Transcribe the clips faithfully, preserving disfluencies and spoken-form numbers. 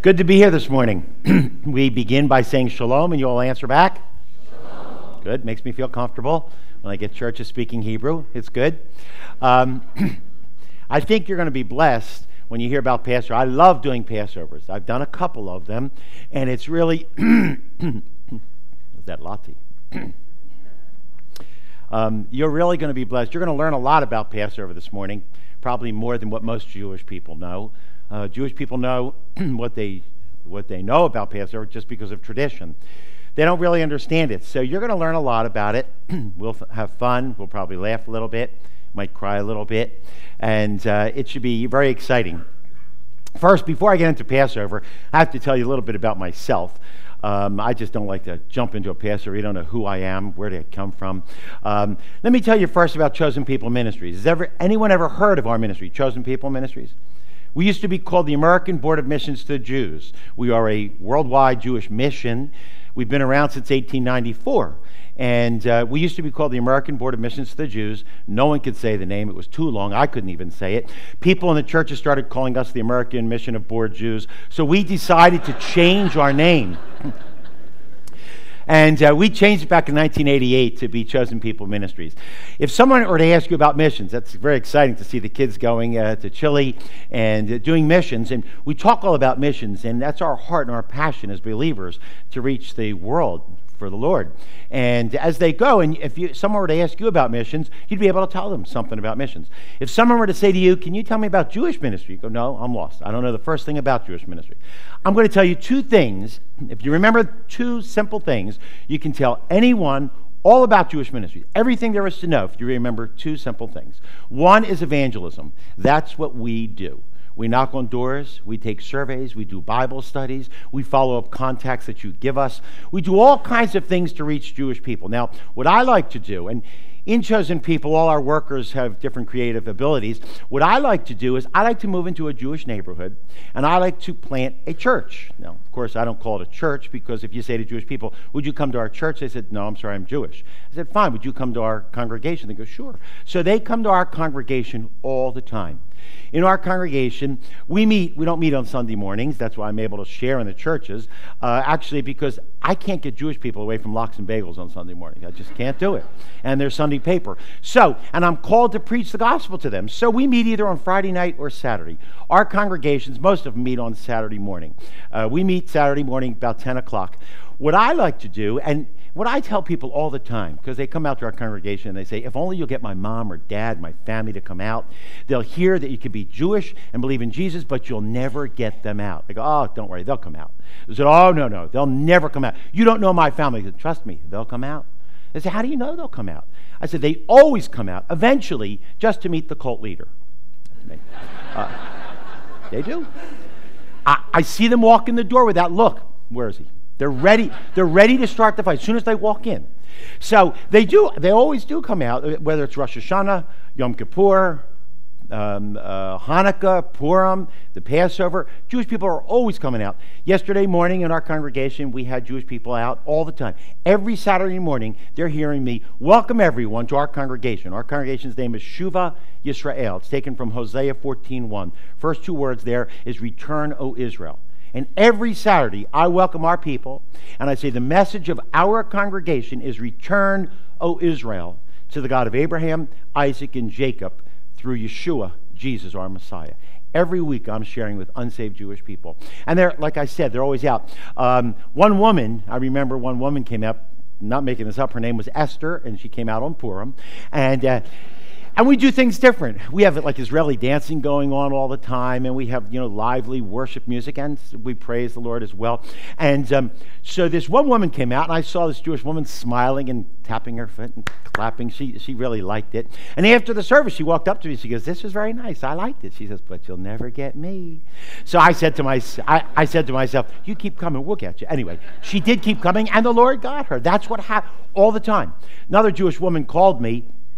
Good to be here this morning. We begin by saying shalom, and you all answer back. Shalom. Good. Makes me feel comfortable when I get churches speaking Hebrew. It's good. Um, I think you're going to be blessed when you hear about Passover. I love doing Passovers. I've done a couple of them, and it's really is that Lottie? um, you're really going to be blessed. You're going to learn a lot about Passover this morning, probably more than what most Jewish people know. Uh, Jewish people know what they what they know about Passover just because of tradition. They don't really understand it. So you're going to learn a lot about it. We'll f- have fun. We'll probably laugh a little bit. Might cry a little bit. And uh, it should be very exciting. First, before I get into Passover, I have to tell you a little bit about myself. Um, I just don't like to jump into a Passover. You don't know who I am, where did I come from. Um, let me tell you first about Chosen People Ministries. Has ever anyone ever heard of our ministry, Chosen People Ministries? We used to be called the American Board of Missions to the Jews. We are a worldwide Jewish mission. We've been around since eighteen ninety-four. And uh, we used to be called the American Board of Missions to the Jews. No one could say the name. It was too long. I couldn't even say it. People in the churches started calling us the American Mission of Board Jews. So we decided to change our name. And uh, we changed it back in nineteen eighty-eight to be Chosen People Ministries. If someone were to ask you about missions, that's very exciting to see the kids going uh, to Chile and uh, doing missions. And we talk all about missions, and that's our heart and our passion as believers to reach the world for the Lord. And as they go, and if you, someone were to ask you about missions, you'd be able to tell them something about missions. If someone were to say to you, can you tell me about Jewish ministry? You go, no, I'm lost. I don't know the first thing about Jewish ministry. I'm going to tell you two things. If you remember two simple things, you can tell anyone all about Jewish ministry, everything there is to know if you remember two simple things. One is evangelism. That's what we do. We knock on doors, we take surveys, we do Bible studies, we follow up contacts that you give us. We do all kinds of things to reach Jewish people. Now, what I like to do, and in Chosen People, all our workers have different creative abilities. What I like to do is I like to move into a Jewish neighborhood, and I like to plant a church. Now, of course, I don't call it a church, because if you say to Jewish people, would you come to our church? They said, no, I'm sorry, I'm Jewish. I said, fine, would you come to our congregation? They go, sure. So they come to our congregation all the time. In our congregation, we meet, we don't meet on Sunday mornings. That's why I'm able to share in the churches. Uh, actually, because I can't get Jewish people away from lox and bagels on Sunday morning. I just can't do it. And their Sunday paper. So, and I'm called to preach the gospel to them. So we meet either on Friday night or Saturday. Our congregations, most of them meet on Saturday morning. Uh, we meet Saturday morning about ten o'clock. What I like to do, and what I tell people all the time, because they come out to our congregation and they say, if only you'll get my mom or dad, my family to come out, they'll hear that you can be Jewish and believe in Jesus, but you'll never get them out. They go, oh, don't worry, they'll come out. They said, oh, no, no, they'll never come out. You don't know my family. I said, trust me, they'll come out. They said, how do you know they'll come out? I said, they always come out, eventually, just to meet the cult leader. That's me. Uh, they do. I, I see them walk in the door with that look. Where is he? They're ready. They're ready to start the fight as soon as they walk in. So they do. They always do come out, whether it's Rosh Hashanah, Yom Kippur, um, uh, Hanukkah, Purim, the Passover. Jewish people are always coming out. Yesterday morning in our congregation, we had Jewish people out all the time. Every Saturday morning, they're hearing me welcome everyone to our congregation. Our congregation's name is Shuva Yisrael. It's taken from Hosea fourteen one. First two words there is return, O Israel. And every Saturday, I welcome our people, and I say the message of our congregation is return, O Israel, to the God of Abraham, Isaac, and Jacob through Yeshua, Jesus, our Messiah. Every week, I'm sharing with unsaved Jewish people. And they're, like I said, they're always out. Um, one woman, I remember one woman came up, not making this up, her name was Esther, and she came out on Purim. And... Uh, And we do things different. We have like Israeli dancing going on all the time, and we have, you know, lively worship music, and we praise the Lord as well. And um, so this one woman came out, and I saw this Jewish woman smiling and tapping her foot and clapping. She she really liked it. And after the service, she walked up to me. She goes, "This was very nice. I liked it." She says, "But you'll never get me." So I said to my I, I said to myself, "You keep coming, we'll get you." Anyway, she did keep coming, and the Lord got her. That's what happened all the time. Another Jewish woman called me.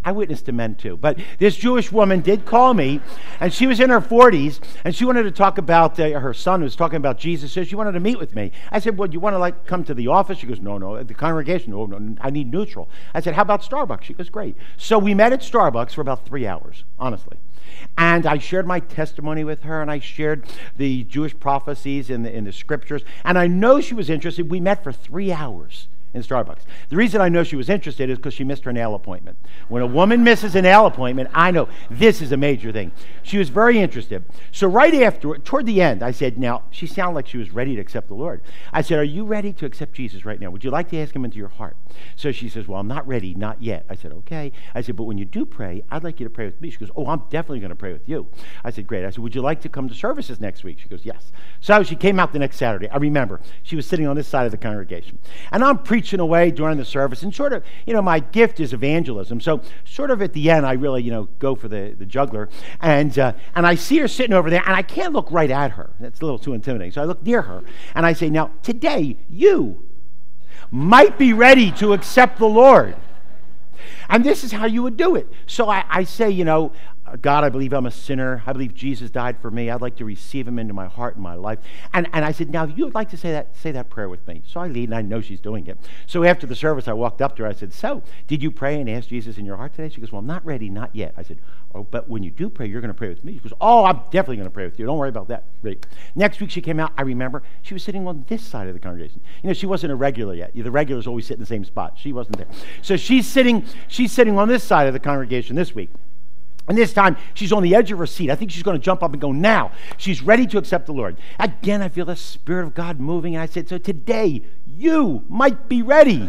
I witness to men too. But this Jewish woman did call me, and she was in her forties, and she wanted to talk about, uh, her son was talking about Jesus, so she wanted to meet with me. I said, well, do you want to like come to the office? She goes, no, no, at the congregation. No, no, I need neutral. I said, how about Starbucks? She goes, great. So we met at Starbucks for about three hours, honestly. And I shared my testimony with her, and I shared the Jewish prophecies in the, in the scriptures, and I know she was interested. We met for three hours in Starbucks. The reason I know she was interested is because she missed her nail appointment. When a woman misses a nail appointment, I know this is a major thing. She was very interested. So right after, toward the end, I said, now, she sounded like she was ready to accept the Lord. I said, are you ready to accept Jesus right now? Would you like to ask him into your heart? So she says, well, I'm not ready, not yet. I said, okay. I said, but when you do pray, I'd like you to pray with me. She goes, oh, I'm definitely going to pray with you. I said, great. I said, would you like to come to services next week? She goes, yes. So she came out the next Saturday. I remember. She was sitting on this side of the congregation. And I'm preaching away during the service, and sort of, you know, my gift is evangelism. So sort of at the end, I really, you know, go for the, the juggler. And uh, and I see her sitting over there, and I can't look right at her. That's a little too intimidating. So I look near her, and I say, now, today, you might be ready to accept the Lord. And this is how you would do it. So I, I say, you know, God, I believe I'm a sinner. I believe Jesus died for me. I'd like to receive him into my heart and my life. And and I said, now, if you would like to say that, say that prayer with me. So I lead, and I know she's doing it. So after the service, I walked up to her. I said, so, did you pray and ask Jesus in your heart today? She goes, well, I'm not ready, not yet. I said, oh, but when you do pray, you're going to pray with me. She goes, oh, I'm definitely going to pray with you. Don't worry about that. Great. Next week she came out. I remember she was sitting on this side of the congregation. You know, she wasn't a regular yet. The regulars always sit in the same spot. She wasn't there. So she's sitting, she's sitting on this side of the congregation this week. And this time, she's on the edge of her seat. I think she's going to jump up and go now. She's ready to accept the Lord. Again, I feel the Spirit of God moving, and I said, so today, you might be ready.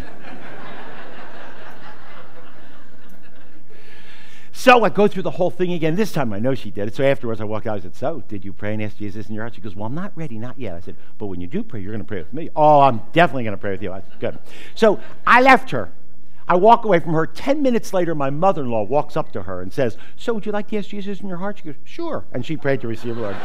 So I go through the whole thing again. This time, I know she did it. So afterwards, I walked out. I said, so, did you pray and ask Jesus in your heart? She goes, well, I'm not ready, not yet. I said, but when you do pray, you're going to pray with me. Oh, I'm definitely going to pray with you. I said, good. So I left her. I walk away from her. Ten minutes later, my mother-in-law walks up to her and says, so would you like to ask Jesus in your heart? She goes, sure. And she prayed to receive the Lord.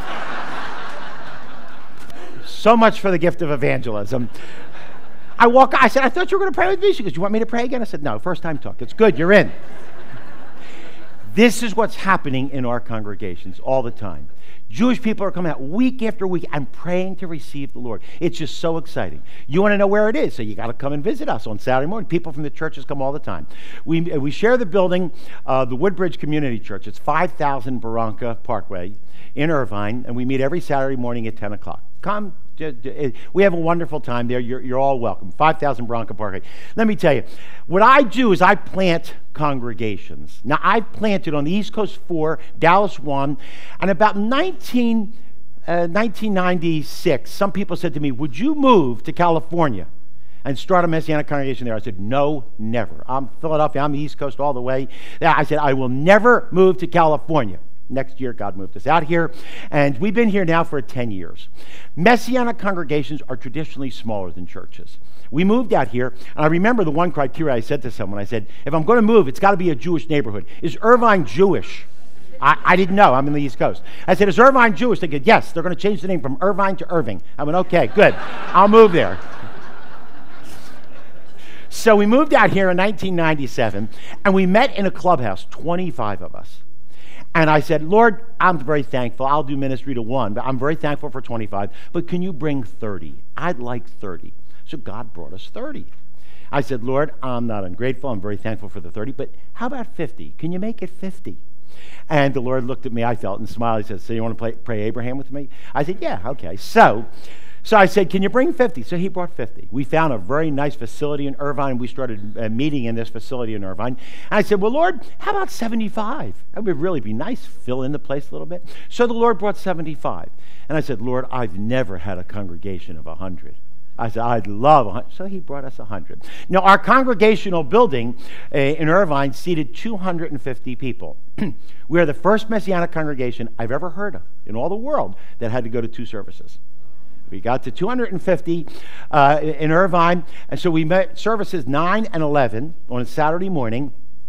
So much for the gift of evangelism. I walk, I said, I thought you were going to pray with me. She goes, you want me to pray again? I said, no, first time talk. It's good, you're in. This is what's happening in our congregations all the time. Jewish people are coming out week after week and praying to receive the Lord. It's just so exciting. You want to know where it is, so you got to come and visit us on Saturday morning. People from the churches come all the time. We we share the building, uh, the Woodbridge Community Church. It's five thousand Barranca Parkway in Irvine, and we meet every Saturday morning at ten o'clock. Come. We have a wonderful time there. You're, you're all welcome. five thousand Barranca Parkway. Let me tell you, what I do is I plant congregations. Now, I've planted on the East Coast four, Dallas one, and about nineteen, uh, nineteen ninety-six, some people said to me, would you move to California and start a Messianic congregation there? I said, no, never. I'm Philadelphia. I'm the East Coast all the way. I said, I will never move to California. Next year, God moved us out here, and we've been here now for ten years. Messianic congregations are traditionally smaller than churches. We moved out here, and I remember the one criteria I said to someone. I said, if I'm going to move, it's got to be a Jewish neighborhood. Is Irvine Jewish? I, I didn't know. I'm in the East Coast. I said, is Irvine Jewish? They said, yes. They're going to change the name from Irvine to Irving. I went, okay, good. I'll move there. So we moved out here in nineteen ninety-seven, and we met in a clubhouse, twenty-five of us. And I said, Lord, I'm very thankful. I'll do ministry to one, but I'm very thankful for twenty-five. But can you bring thirty? I'd like thirty. So God brought us thirty. I said, Lord, I'm not ungrateful. I'm very thankful for the thirty. But how about fifty? Can you make it fifty? And the Lord looked at me, I felt, and smiled. He said, so you want to play, pray Abraham with me? I said, yeah, okay. So... So I said, can you bring fifty? So he brought fifty. We found a very nice facility in Irvine. We started uh, meeting in this facility in Irvine. And I said, well, Lord, how about seventy-five? That would really be nice, fill in the place a little bit. So the Lord brought seventy-five. And I said, Lord, I've never had a congregation of one hundred. I said, I'd love one hundred. So he brought us one hundred. Now, our congregational building uh, in Irvine seated two hundred fifty people. We are the first Messianic congregation I've ever heard of in all the world that had to go to two services. We got to two hundred fifty uh, in Irvine, and so we met services nine and eleven on a Saturday morning.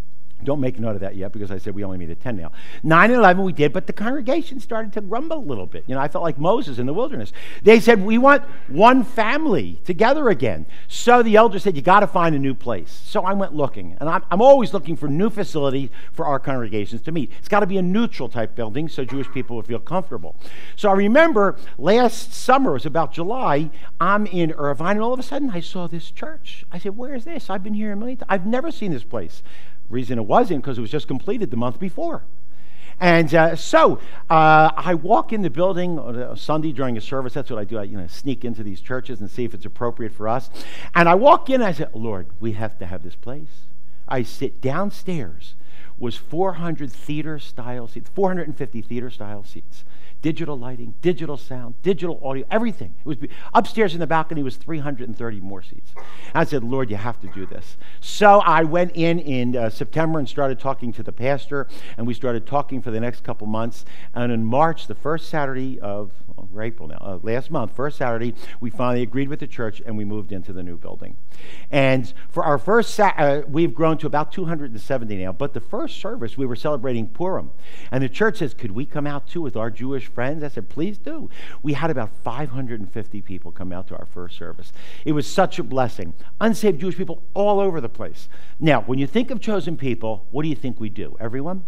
Don't make note of that yet because I said we only meet at ten now. nine and eleven we did, but the congregation started to grumble a little bit. You know, I felt like Moses in the wilderness. They said, we want one family together again. So the elder said, you got to find a new place. So I went looking, and I'm, I'm always looking for new facilities for our congregations to meet. It's got to be a neutral type building so Jewish people would feel comfortable. So I remember last summer, it was about July, I'm in Irvine, and all of a sudden I saw this church. I said, where is this? I've been here a million times. I've never seen this place. Reason it wasn't because it was just completed the month before. And uh, so uh, I walk in the building on a Sunday during a service. That's what I do. I you know, sneak into these churches and see if it's appropriate for us. And I walk in and I said, Lord, we have to have this place. I sit downstairs, was four hundred theater-style seats, four hundred fifty theater-style seats. Digital lighting, digital sound, digital audio, everything. It was upstairs in the balcony was three hundred thirty more seats. I said, Lord, you have to do this. So I went in in uh, September and started talking to the pastor, and we started talking for the next couple months. And in March, the first Saturday of oh, we're April now, uh, last month, first Saturday, we finally agreed with the church, and we moved into the new building. And for our first, sa- uh, we've grown to about two hundred seventy now. But the first service, we were celebrating Purim, and the church says, could we come out too with our Jewish friends? I said, please do. We had about five hundred fifty people come out to our first service. It was such a blessing. Unsaved Jewish people all over the place. Now, when you think of chosen people, what do you think we do? Everyone?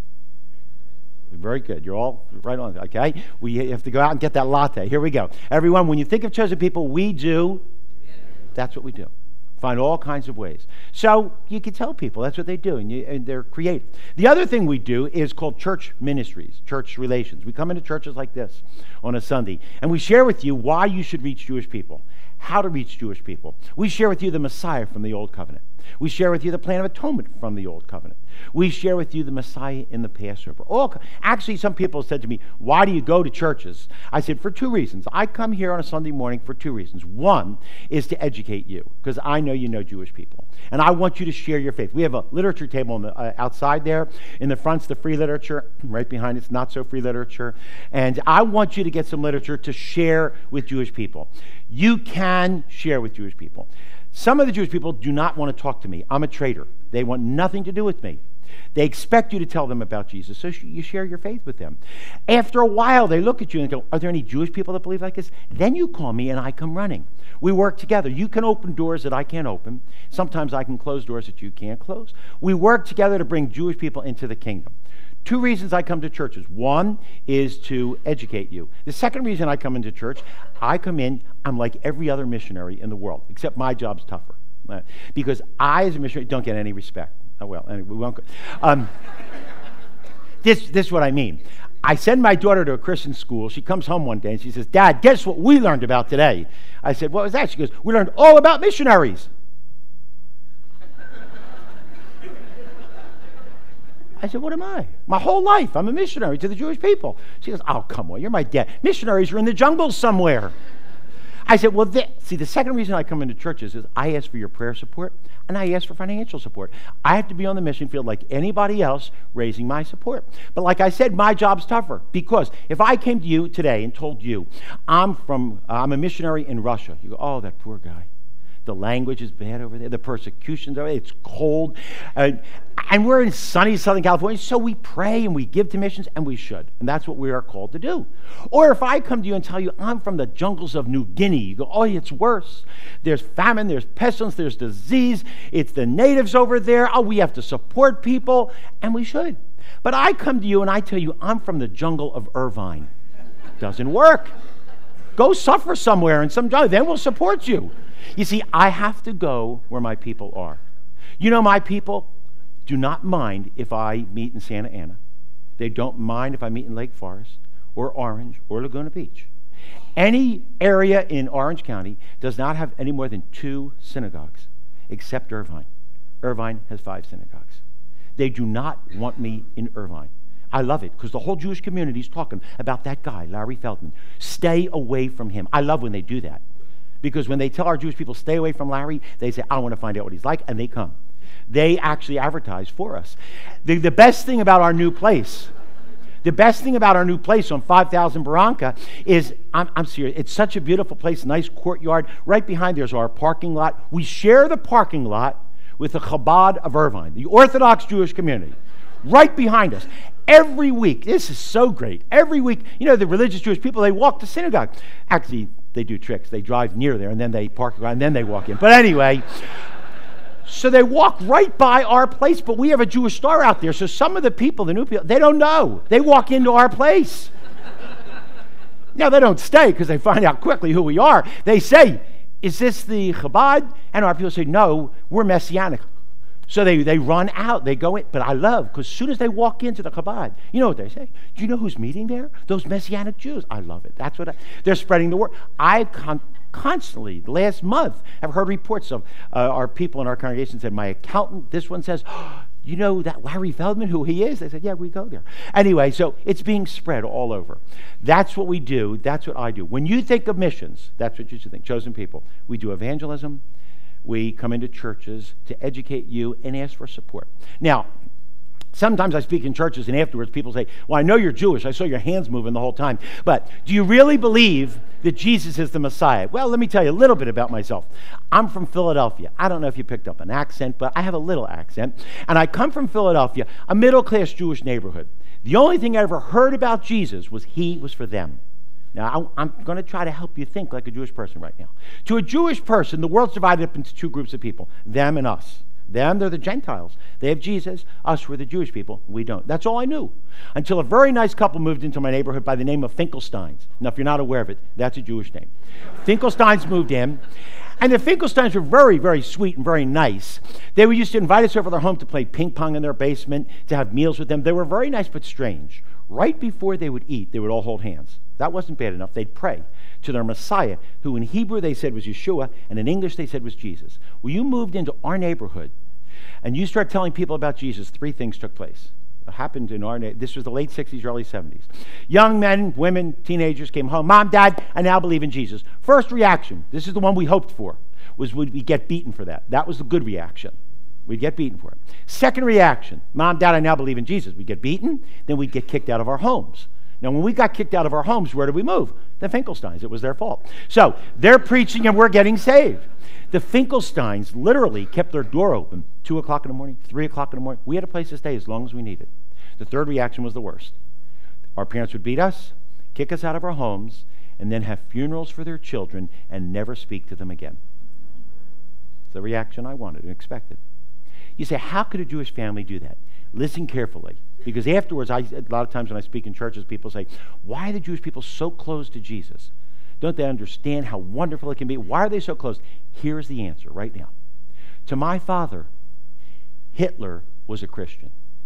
Very good. You're all right on, okay? We have to go out and get that latte. Here we go. Everyone, when you think of chosen people, we do. That's what we do. Find all kinds of ways. So you can tell people that's what they do, and, you, and they're creative. The other thing we do is called church ministries, church relations. We come into churches like this on a Sunday, and we share with you why you should reach Jewish people, how to reach Jewish people. We share with you the Messiah from the Old Covenant. We share with you the plan of atonement from the Old Covenant. We share with you the Messiah in the Passover. All, actually, some people said to me, why do you go to churches? I said, for two reasons. I come here on a Sunday morning for two reasons. One is to educate you, because I know you know Jewish people. And I want you to share your faith. We have a literature table on the, uh, outside there. In the front's the free literature. Right behind it's not so free literature. And I want you to get some literature to share with Jewish people. You can share with Jewish people. Some of the Jewish people do not want to talk to me. I'm a traitor. They want nothing to do with me. They expect you to tell them about Jesus, so you share your faith with them. After a while, they look at you and go, are there any Jewish people that believe like this? Then you call me and I come running. We work together. You can open doors that I can't open. Sometimes I can close doors that you can't close. We work together to bring Jewish people into the kingdom. Two reasons I come to churches. One is to educate you. The second reason I come into church, I come in, I'm like every other missionary in the world, except my job's tougher. Uh, because I, as a missionary, don't get any respect. Oh, well, anyway, we won't go. Um, this, this is what I mean. I send my daughter to a Christian school. She comes home one day and she says, Dad, guess what we learned about today? I said, what was that? She goes, we learned all about missionaries. I said, what am I? My whole life, I'm a missionary to the Jewish people. She goes, oh, come on, you're my dad. Missionaries are in the jungles somewhere. I said, well, th- see, the second reason I come into churches is I ask for your prayer support and I ask for financial support. I have to be on the mission field like anybody else raising my support. But like I said, my job's tougher because if I came to you today and told you I'm from, uh, I'm a missionary in Russia, you go, oh, that poor guy. The language is bad over there. The persecution's over there. It's cold. Uh, and we're in sunny Southern California, so we pray and we give to missions, and we should. And that's what we are called to do. Or if I come to you and tell you I'm from the jungles of New Guinea, you go, oh, it's worse. There's famine, there's pestilence, there's disease. It's the natives over there. Oh, we have to support people, and we should. But I come to you and I tell you I'm from the jungle of Irvine. Doesn't work. Go suffer somewhere in some jungle. Then we'll support you. You see, I have to go where my people are. You know, my people do not mind if I meet in Santa Ana. They don't mind if I meet in Lake Forest or Orange or Laguna Beach. Any area in Orange County does not have any more than two synagogues, except Irvine. Irvine has five synagogues. They do not want me in Irvine. I love it because the whole Jewish community is talking about that guy, Larry Feldman. Stay away from him. I love when they do that. Because when they tell our Jewish people, stay away from Larry, they say, I want to find out what he's like, and they come. They actually advertise for us. The, the best thing about our new place, the best thing about our new place on five thousand Barranca is, I'm, I'm serious, it's such a beautiful place, nice courtyard. Right behind there's our parking lot. We share the parking lot with the Chabad of Irvine, the Orthodox Jewish community, right behind us. Every week, this is so great. Every week, you know, the religious Jewish people, they walk to synagogue. Actually, they do tricks. They drive near there, and then they park around, and then they walk in. But anyway, so they walk right by our place, but we have a Jewish star out there. So some of the people, the new people, they don't know. They walk into our place. Now, they don't stay because they find out quickly who we are. They say, is this the Chabad? And our people say, no, we're Messianic. So they, they run out, they go in. But I love, because as soon as they walk into the Chabad, you know what they say? Do you know who's meeting there? Those Messianic Jews. I love it. That's what I, they're spreading the word. I con- constantly, last month, have heard reports of uh, our people in our congregation said, my accountant, this one says, oh, you know that Larry Feldman, who he is? They said, yeah, we go there. Anyway, so it's being spread all over. That's what we do. That's what I do. When you think of missions, that's what you should think. Chosen people. We do evangelism. We come into churches to educate you and ask for support. Now, sometimes I speak in churches and afterwards people say, well, I know you're Jewish. I saw your hands moving the whole time. But do you really believe that Jesus is the Messiah? Well, let me tell you a little bit about myself. I'm from Philadelphia. I don't know if you picked up an accent, but I have a little accent. And I come from Philadelphia, a middle-class Jewish neighborhood. The only thing I ever heard about Jesus was he was for them. Now, I'm going to try to help you think like a Jewish person right now. To a Jewish person, the world's divided up into two groups of people, them and us. Them, they're the Gentiles. They have Jesus. Us, we're the Jewish people. We don't. That's all I knew. Until a very nice couple moved into my neighborhood by the name of Finkelsteins. Now, if you're not aware of it, that's a Jewish name. Finkelsteins moved in. And the Finkelsteins were very, very sweet and very nice. They were used to invite us over to their home to play ping pong in their basement, to have meals with them. They were very nice but strange. Right before they would eat, they would all hold hands. That wasn't bad enough. They'd pray to their Messiah, who in Hebrew they said was Yeshua, and in English they said was Jesus. Well, you moved into our neighborhood, and you start telling people about Jesus, three things took place. It happened in our neighborhood. This was the late sixties, early seventies. Young men, women, teenagers came home. Mom, Dad, I now believe in Jesus. First reaction, this is the one we hoped for, was would we get beaten for that? That was the good reaction. We'd get beaten for it. Second reaction, Mom, Dad, I now believe in Jesus. We'd get beaten, then we'd get kicked out of our homes. Now, when we got kicked out of our homes, where did we move? The Finkelsteins. It was their fault. So they're preaching and we're getting saved. The Finkelsteins literally kept their door open two o'clock in the morning, three o'clock in the morning. We had a place to stay as long as we needed. The third reaction was the worst. Our parents would beat us, kick us out of our homes, and then have funerals for their children and never speak to them again. It's the reaction I wanted and expected. You say, how could a Jewish family do that? Listen carefully. Because afterwards, I, a lot of times when I speak in churches, people say, why are the Jewish people so close to Jesus? Don't they understand how wonderful it can be? Why are they so close? Here's the answer right now. To my father, Hitler was a Christian.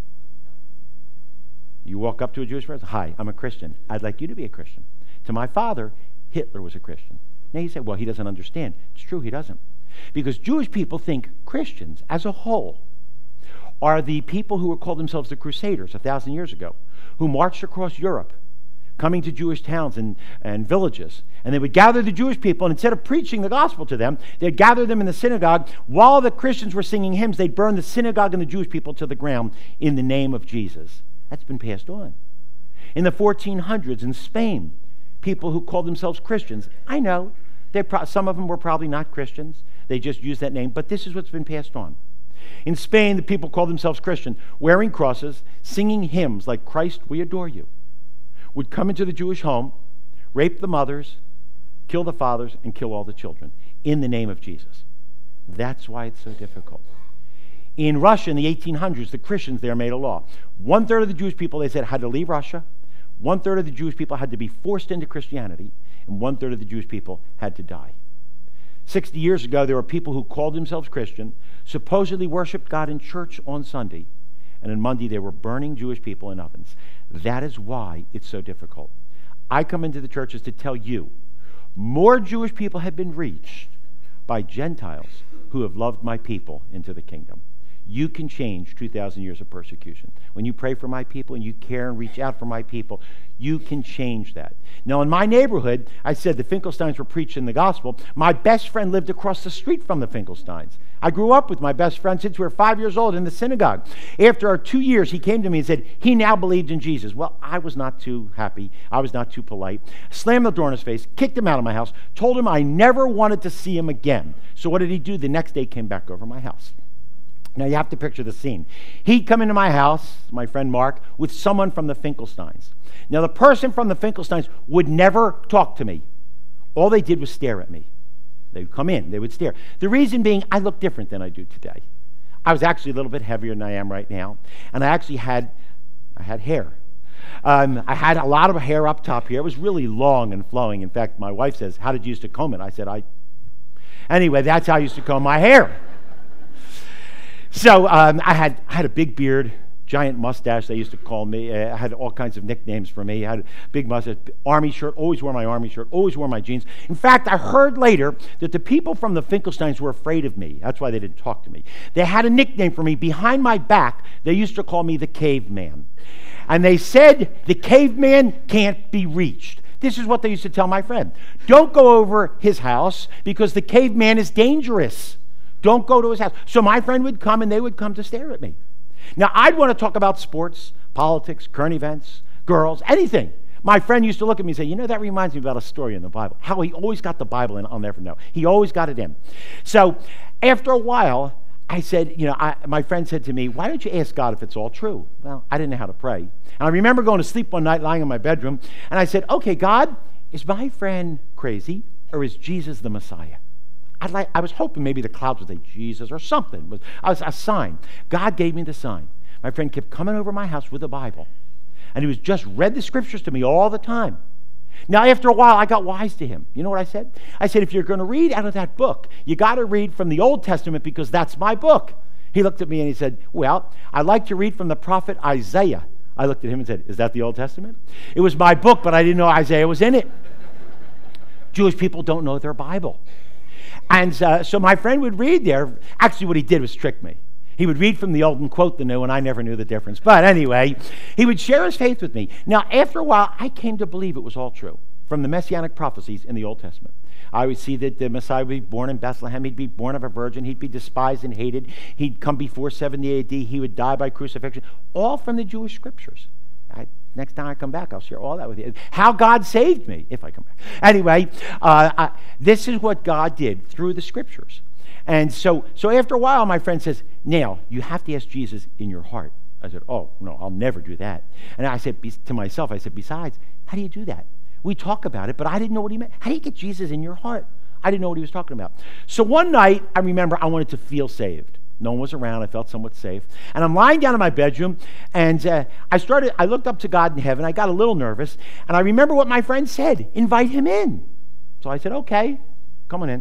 You walk up to a Jewish person, hi, I'm a Christian. I'd like you to be a Christian. To my father, Hitler was a Christian. Now you say, well, he doesn't understand. It's true, he doesn't. Because Jewish people think Christians as a whole are the people who were called themselves the Crusaders a thousand years ago, who marched across Europe, coming to Jewish towns and, and villages. And they would gather the Jewish people, and instead of preaching the gospel to them, they'd gather them in the synagogue. While the Christians were singing hymns, they'd burn the synagogue and the Jewish people to the ground in the name of Jesus. That's been passed on. In the fourteen hundreds in Spain, people who called themselves Christians, I know, pro- some of them were probably not Christians. They just used that name, but this is what's been passed on. In Spain, the people called themselves Christian, wearing crosses, singing hymns like Christ, we adore you, would come into the Jewish home, rape the mothers, kill the fathers, and kill all the children in the name of Jesus. That's why it's so difficult. In Russia in the eighteen hundreds, the Christians there made a law. One third of the Jewish people, they said, had to leave Russia. One third of the Jewish people had to be forced into Christianity, and one third of the Jewish people had to die. Sixty years ago, there were people who called themselves Christian, supposedly worshiped God in church on Sunday, and on Monday they were burning Jewish people in ovens. That is why it's so difficult. I come into the churches to tell you, more Jewish people have been reached by Gentiles who have loved my people into the kingdom. You can change two thousand years of persecution. When you pray for my people and you care and reach out for my people, you can change that. Now, in my neighborhood, I said the Finkelsteins were preaching the gospel. My best friend lived across the street from the Finkelsteins. I grew up with my best friend since we were five years old in the synagogue. After our two years, he came to me and said he now believed in Jesus. Well, I was not too happy. I was not too polite. Slammed the door in his face, kicked him out of my house, told him I never wanted to see him again. So what did he do? The next day, he came back over my house. Now, you have to picture the scene. He'd come into my house, my friend Mark, with someone from the Finkelsteins. Now, the person from the Finkelsteins would never talk to me. All they did was stare at me. They would come in. They would stare. The reason being, I look different than I do today. I was actually a little bit heavier than I am right now, and I actually had, I had hair. Um, I had a lot of hair up top here. It was really long and flowing. In fact, my wife says, "How did you used to comb it?" I said, "I." Anyway, that's how I used to comb my hair. So um, I had I had a big beard, giant mustache. They used to call me. Uh, I had all kinds of nicknames for me. I had a big mustache, army shirt. Always wore my army shirt. Always wore my jeans. In fact, I heard later that the people from the Finkelsteins were afraid of me. That's why they didn't talk to me. They had a nickname for me behind my back. They used to call me the Caveman, and they said the caveman can't be reached. This is what they used to tell my friend. Don't go over his house because the caveman is dangerous. Don't go to his house. So my friend would come, and they would come to stare at me. Now, I'd want to talk about sports, politics, current events, girls, anything. My friend used to look at me and say, "You know, that reminds me about a story in the Bible." How he always got the Bible in, I'll never know. He always got it in. So after a while, I said, you know, I, my friend said to me, "Why don't you ask God if it's all true?" Well, I didn't know how to pray. And I remember going to sleep one night, lying in my bedroom, and I said, "Okay, God, is my friend crazy, or is Jesus the Messiah?" I'd like, I was hoping maybe the clouds would say Jesus or something. It was a, a sign. God gave me the sign. My friend kept coming over my house with a Bible, and he was just read the scriptures to me all the time. Now, after a while, I got wise to him. You know what I said? I said, "If you're going to read out of that book, you got to read from the Old Testament because that's my book." He looked at me and he said, "Well, I like to read from the prophet Isaiah." I looked at him and said, "Is that the Old Testament?" It was my book, but I didn't know Isaiah was in it. Jewish people don't know their Bible. And uh, so my friend would read there. Actually, what he did was trick me. He would read from the old and quote the new, and I never knew the difference. But anyway, he would share his faith with me. Now, after a while, I came to believe it was all true from the messianic prophecies in the Old Testament. I would see that the Messiah would be born in Bethlehem. He'd be born of a virgin. He'd be despised and hated. He'd come before seventy A D. He would die by crucifixion. All from the Jewish scriptures. I, next time I come back, I'll share all that with you. How God saved me, if I come back. Anyway, uh, I, this is what God did through the scriptures. And so, so after a while, my friend says, "Now, you have to ask Jesus in your heart." I said, "Oh, no, I'll never do that." And I said to myself, I said, "Besides, how do you do that? We talk about it, but I didn't know what he meant. How do you get Jesus in your heart?" I didn't know what he was talking about. So one night, I remember I wanted to feel saved. No one was around. I felt somewhat safe. And I'm lying down in my bedroom, and uh, I started, I looked up to God in heaven. I got a little nervous, and I remember what my friend said, "Invite him in." So I said, "Okay, come on in."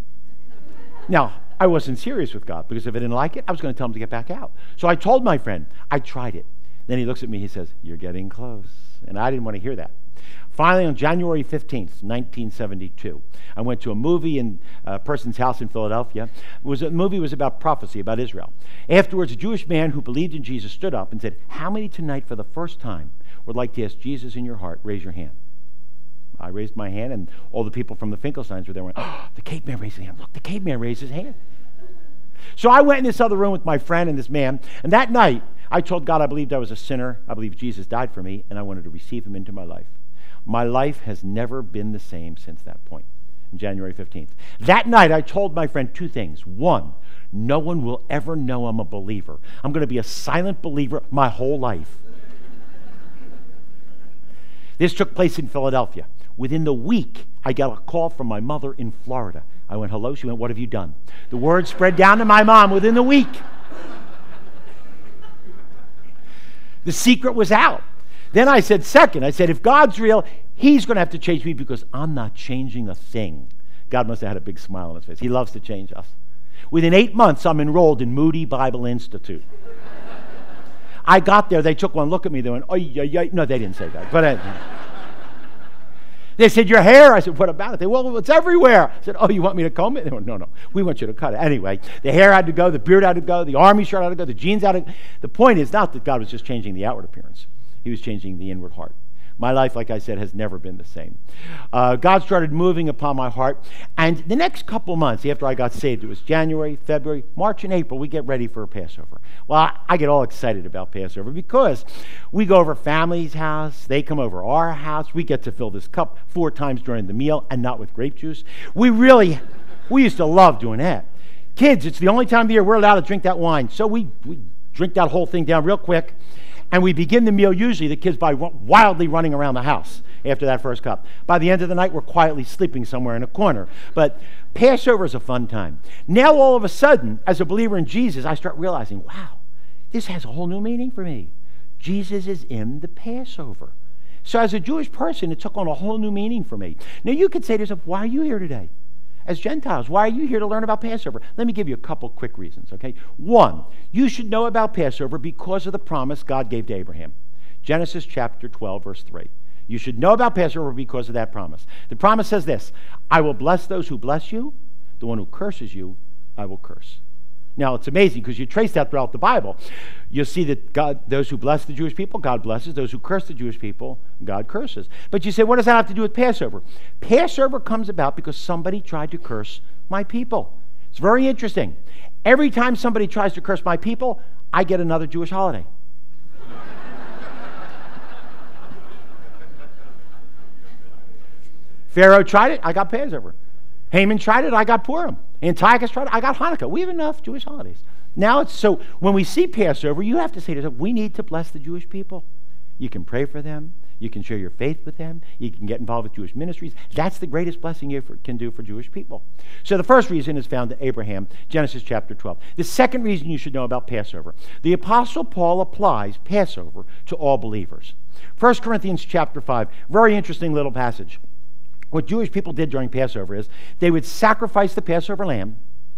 Now, I wasn't serious with God, because if I didn't like it, I was going to tell him to get back out. So I told my friend, I tried it. Then he looks at me, he says, "You're getting close." And I didn't want to hear that. Finally, on January fifteenth, nineteen seventy-two, I went to a movie in a person's house in Philadelphia. It was, the movie was about prophecy, about Israel. Afterwards, a Jewish man who believed in Jesus stood up and said, "How many tonight for the first time would like to ask Jesus in your heart? Raise your hand." I raised my hand, and all the people from the Finkelsteins were there and went, "Oh, the caveman raised his hand. Look, the caveman raised his hand." So I went in this other room with my friend and this man, and that night, I told God I believed I was a sinner, I believed Jesus died for me, and I wanted to receive him into my life. My life has never been the same since that point, on January fifteenth. That night, I told my friend two things. One, no one will ever know I'm a believer. I'm going to be a silent believer my whole life. This took place in Philadelphia. Within the week, I got a call from my mother in Florida. I went, "Hello?" She went, "What have you done?" The word spread down to my mom within the week. The secret was out. Then I said, second, I said, if God's real, he's going to have to change me because I'm not changing a thing. God must have had a big smile on his face. He loves to change us. Within eight months, I'm enrolled in Moody Bible Institute. I got there. They took one look at me. They went, "Oh, yeah, yeah." No, they didn't say that. But uh, they said, "Your hair." I said, "What about it?" They, "Well, it's everywhere." I said, "Oh, you want me to comb it?" They went, "No, no. We want you to cut it." Anyway, the hair had to go. The beard had to go. The army shirt had to go. The jeans had to go. The point is not that God was just changing the outward appearance. He was changing the inward heart. My life, like I said, has never been the same. Uh, God started moving upon my heart. And the next couple months after I got saved, it was January, February, March, and April, we get ready for a Passover. Well, I, I get all excited about Passover because we go over family's house. They come over our house. We get to fill this cup four times during the meal and not with grape juice. We really, we used to love doing that. Kids, it's the only time of the year we're allowed to drink that wine. So we, we drink that whole thing down real quick, and we begin the meal, usually the kids by wildly running around the house after that first cup. By the end of the night, we're quietly sleeping somewhere in a corner. But Passover is a fun time. Now, all of a sudden, as a believer in Jesus, I start realizing, wow, this has a whole new meaning for me. Jesus is in the Passover. So as a Jewish person, it took on a whole new meaning for me. Now, you could say to yourself, why are you here today? As Gentiles, why are you here to learn about Passover? Let me give you a couple quick reasons, okay? One, you should know about Passover because of the promise God gave to Abraham. Genesis chapter twelve, verse three. You should know about Passover because of that promise. The promise says this, I will bless those who bless you. The one who curses you, I will curse. Now, it's amazing because you trace that throughout the Bible. You'll see that God, those who bless the Jewish people, God blesses. Those who curse the Jewish people, God curses. But you say, what does that have to do with Passover? Passover comes about because somebody tried to curse my people. It's very interesting. Every time somebody tries to curse my people, I get another Jewish holiday. Pharaoh tried it, I got Passover. Haman tried it, I got Purim. Antiochus tried it, I got Hanukkah. We have enough Jewish holidays. Now it's so, when we see Passover, you have to say to yourself, we need to bless the Jewish people. You can pray for them. You can share your faith with them. You can get involved with Jewish ministries. That's the greatest blessing you can do for Jewish people. So the first reason is found in Abraham, Genesis chapter twelve. The second reason you should know about Passover, the Apostle Paul applies Passover to all believers. First Corinthians chapter five, very interesting little passage. What Jewish people did during Passover is they would sacrifice the Passover lamb.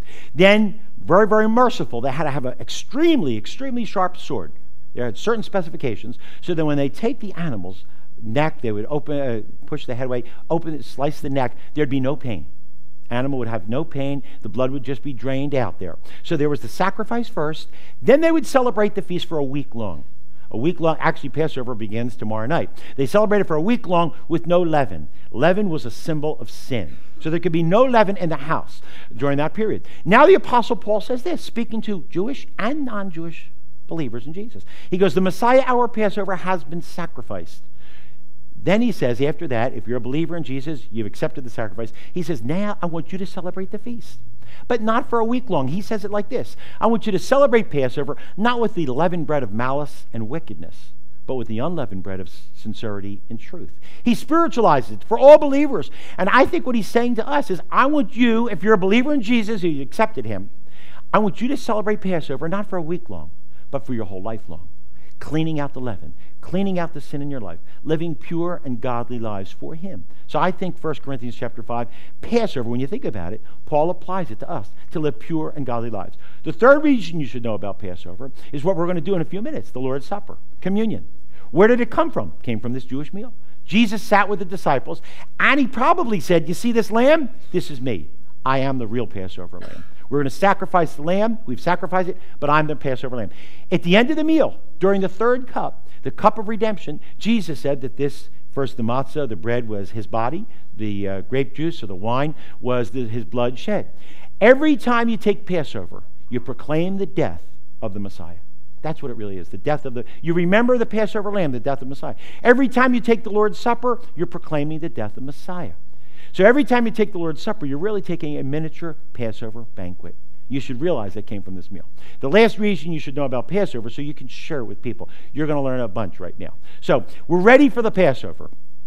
Then, very, very merciful, they had to have an extremely, extremely sharp sword. There had certain specifications, so that when they take the animal's neck, they would open, uh, push the head away, open it, slice the neck, there'd be no pain. Animal would have no pain. The blood would just be drained out there. So there was the sacrifice first. Then they would celebrate the feast for a week long. A week long, actually Passover begins tomorrow night. They celebrated for a week long with no leaven. Leaven was a symbol of sin. So there could be no leaven in the house during that period. Now the Apostle Paul says this, speaking to Jewish and non-Jewish believers in Jesus. He goes, the Messiah, our Passover, has been sacrificed. Then he says, after that, if you're a believer in Jesus, you've accepted the sacrifice. He says, now I want you to celebrate the feast. But not for a week long. He says it like this. I want you to celebrate Passover, not with the leavened bread of malice and wickedness, but with the unleavened bread of sincerity and truth. He spiritualizes it for all believers. And I think what he's saying to us is, I want you, if you're a believer in Jesus, you accepted him, I want you to celebrate Passover, not for a week long, but for your whole life long. Cleaning out the leaven, cleaning out the sin in your life, living pure and godly lives for him. So I think First Corinthians chapter five, Passover, when you think about it, Paul applies it to us, to live pure and godly lives. The third reason you should know about Passover is what we're going to do in a few minutes, the Lord's Supper, communion. Where did it come from? It came from this Jewish meal. Jesus sat with the disciples, and he probably said, you see this lamb? This is me. I am the real Passover lamb. We're going to sacrifice the lamb. We've sacrificed it, but I'm the Passover lamb. At the end of the meal, during the third cup, the cup of redemption, Jesus said that this, first the matzah, the bread, was his body. The uh, grape juice or the wine was the, his blood shed. Every time you take Passover, you proclaim the death of the Messiah. That's what it really is, the death of the... You remember the Passover lamb, the death of Messiah. Every time you take the Lord's Supper, you're proclaiming the death of Messiah. So every time you take the Lord's Supper, you're really taking a miniature Passover banquet. You should realize that came from this meal. The last reason you should know about Passover, so you can share it with people. You're going to learn a bunch right now. So we're ready for the Passover.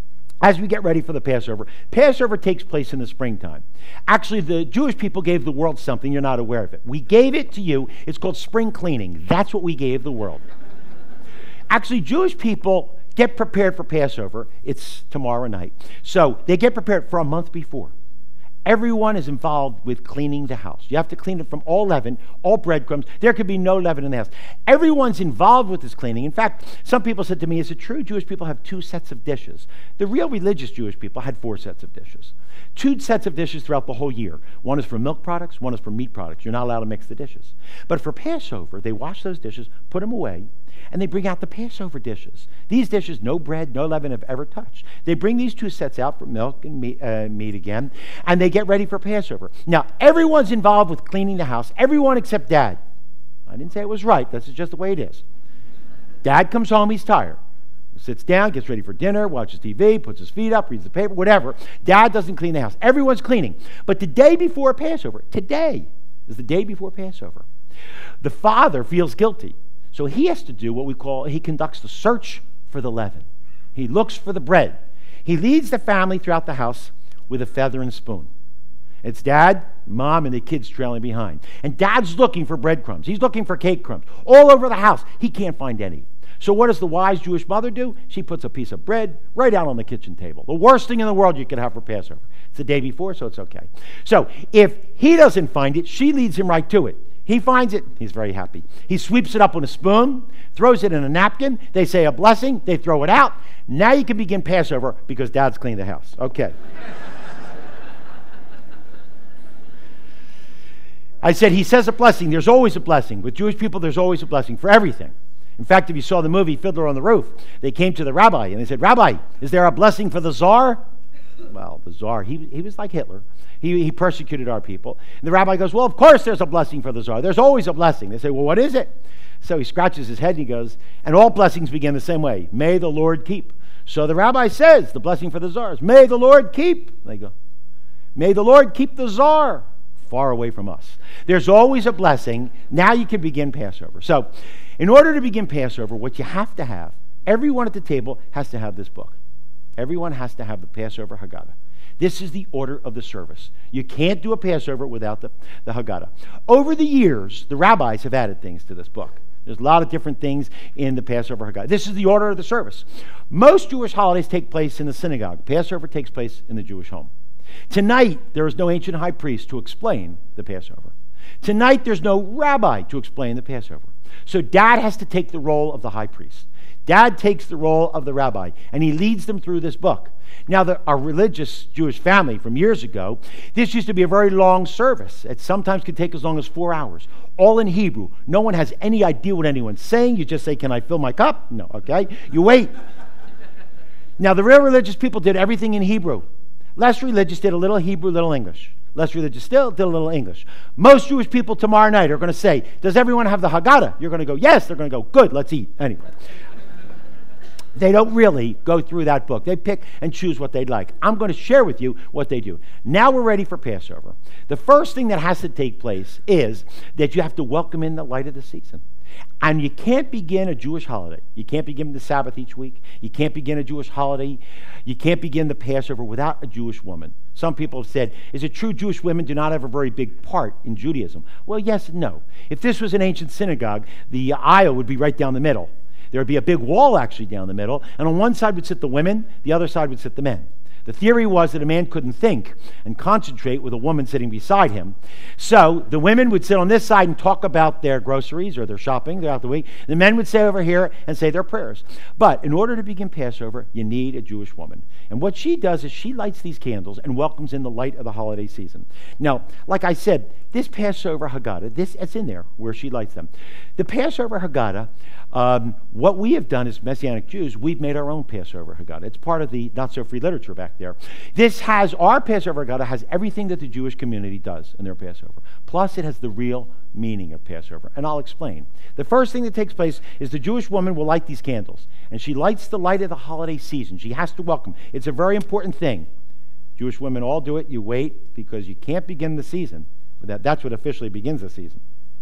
As we get ready for the Passover, Passover takes place in the springtime. Actually, the Jewish people gave the world something. You're not aware of it. We gave it to you. It's called spring cleaning. That's what we gave the world. Actually, Jewish people get prepared for Passover. It's tomorrow night. So they get prepared for a month before. Everyone is involved with cleaning the house. You have to clean it from all leaven, all breadcrumbs. There could be no leaven in the house. Everyone's involved with this cleaning. In fact, some people said to me, is it true Jewish people have two sets of dishes? The real religious Jewish people had four sets of dishes. Two sets of dishes throughout the whole year. One is for milk products, one is for meat products. You're not allowed to mix the dishes. But for Passover, they wash those dishes, put them away, and they bring out the Passover dishes. These dishes, no bread, no leaven have ever touched. They bring these two sets out for milk and meat, uh, meat again, and they get ready for Passover. Now, everyone's involved with cleaning the house, everyone except Dad. I didn't say it was right. This is just the way it is. Dad comes home, he's tired. Sits down, gets ready for dinner, watches T V, puts his feet up, reads the paper, whatever. Dad doesn't clean the house. Everyone's cleaning. But the day before Passover, today, It's the day before Passover. The father feels guilty, so he has to do what we call, he conducts the search for the leaven. He looks for the bread. He leads the family throughout the house with a feather and spoon. It's dad, mom, and the kids trailing behind. And dad's looking for breadcrumbs. He's looking for cake crumbs all over the house. He can't find any. So what does the wise Jewish mother do? She puts a piece of bread right out on the kitchen table. The worst thing in the world you could have for Passover. It's the day before, so it's okay. So if he doesn't find it, she leads him right to it. He finds it. He's very happy. He sweeps it up with a spoon, throws it in a napkin. They say a blessing. They throw it out. Now you can begin Passover because dad's cleaned the house. Okay. I said he says a blessing. There's always a blessing. With Jewish people, there's always a blessing for everything. In fact, if you saw the movie Fiddler on the Roof, they came to the rabbi and they said, Rabbi, is there a blessing for the czar? Well, the czar, he, he was like Hitler. He, he persecuted our people. And the rabbi goes, well, of course there's a blessing for the czar. There's always a blessing. They say, well, what is it? So he scratches his head and he goes, and all blessings begin the same way. May the Lord keep. So the rabbi says, the blessing for the czar is, may the Lord keep. They go, may the Lord keep the czar far away from us. There's always a blessing. Now you can begin Passover. So in order to begin Passover, what you have to have, everyone at the table has to have this book. Everyone has to have the Passover Haggadah. This is the order of the service. You can't do a Passover without the, the Haggadah. Over the years, the rabbis have added things to this book. There's a lot of different things in the Passover Haggadah. This is the order of the service. Most Jewish holidays take place in the synagogue. Passover takes place in the Jewish home. Tonight, there is no ancient high priest to explain the Passover. Tonight, there's no rabbi to explain the Passover. So dad has to take the role of the high priest. Dad takes the role of the rabbi, and he leads them through this book. Now, the, our religious Jewish family from years ago, this used to be a very long service. It sometimes could take as long as four hours, all in Hebrew. No one has any idea what anyone's saying. You just say, can I fill my cup? No, okay? You wait. Now, the real religious people did everything in Hebrew. Less religious did a little Hebrew, little English. Less religious still did a little English. Most Jewish people tomorrow night are going to say, does everyone have the Haggadah? You're going to go, yes. They're going to go, good, let's eat. Anyway. They don't really go through that book. They pick and choose what they'd like. I'm going to share with you what they do. Now we're ready for Passover. The first thing that has to take place is that you have to welcome in the light of the season. And you can't begin a Jewish holiday. You can't begin the Sabbath each week. You can't begin a Jewish holiday. You can't begin the Passover without a Jewish woman. Some people have said, is it true Jewish women do not have a very big part in Judaism? Well, yes and no. If this was an ancient synagogue, the aisle would be right down the middle. There would be a big wall actually down the middle, and on one side would sit the women, the other side would sit the men. The theory was that a man couldn't think and concentrate with a woman sitting beside him. So the women would sit on this side and talk about their groceries or their shopping throughout the week. The men would sit over here and say their prayers. But in order to begin Passover, you need a Jewish woman. And what she does is she lights these candles and welcomes in the light of the holiday season. Now, like I said, this Passover Haggadah, this it's in there where she lights them. The Passover Haggadah, um, what we have done as Messianic Jews, we've made our own Passover Haggadah. It's part of the not-so-free literature back there. This has, our Passover Haggadah has everything that the Jewish community does in their Passover. Plus, it has the real meaning of Passover. And I'll explain. The first thing that takes place is the Jewish woman will light these candles. And she lights the light of the holiday season. She has to welcome. It's a very important thing. Jewish women all do it. You wait because you can't begin the season. That, that's what officially begins the season.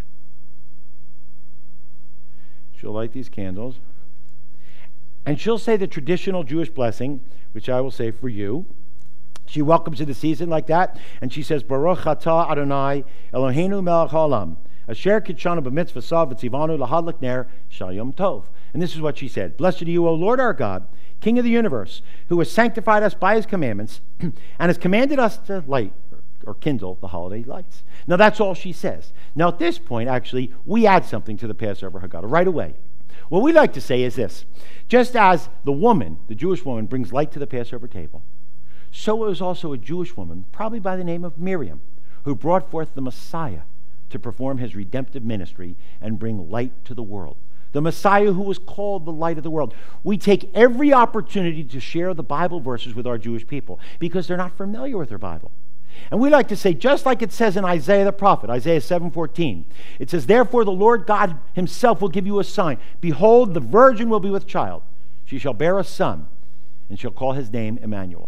She'll light these candles. And she'll say the traditional Jewish blessing, which I will say for you. She welcomes in the season like that, and she says, Baruch atah Adonai Eloheinu melech haolam, asher kitshanu b'mitzvasav v'tzivanu lahadlik ner shal yom tov. And this is what she said. Blessed are you, O Lord our God, King of the universe, who has sanctified us by his commandments and has commanded us to light or kindle the holiday lights. Now that's all she says. Now at this point, actually, we add something to the Passover Haggadah right away. What we like to say is this. Just as the woman, the Jewish woman, brings light to the Passover table, so it was also a Jewish woman, probably by the name of Miriam, who brought forth the Messiah to perform his redemptive ministry and bring light to the world. The Messiah who was called the light of the world. We take every opportunity to share the Bible verses with our Jewish people because they're not familiar with their Bible. And we like to say, just like it says in Isaiah the prophet, Isaiah seven fourteen, it says, therefore the Lord God himself will give you a sign. Behold, the virgin will be with child. She shall bear a son, and shall call his name Emmanuel.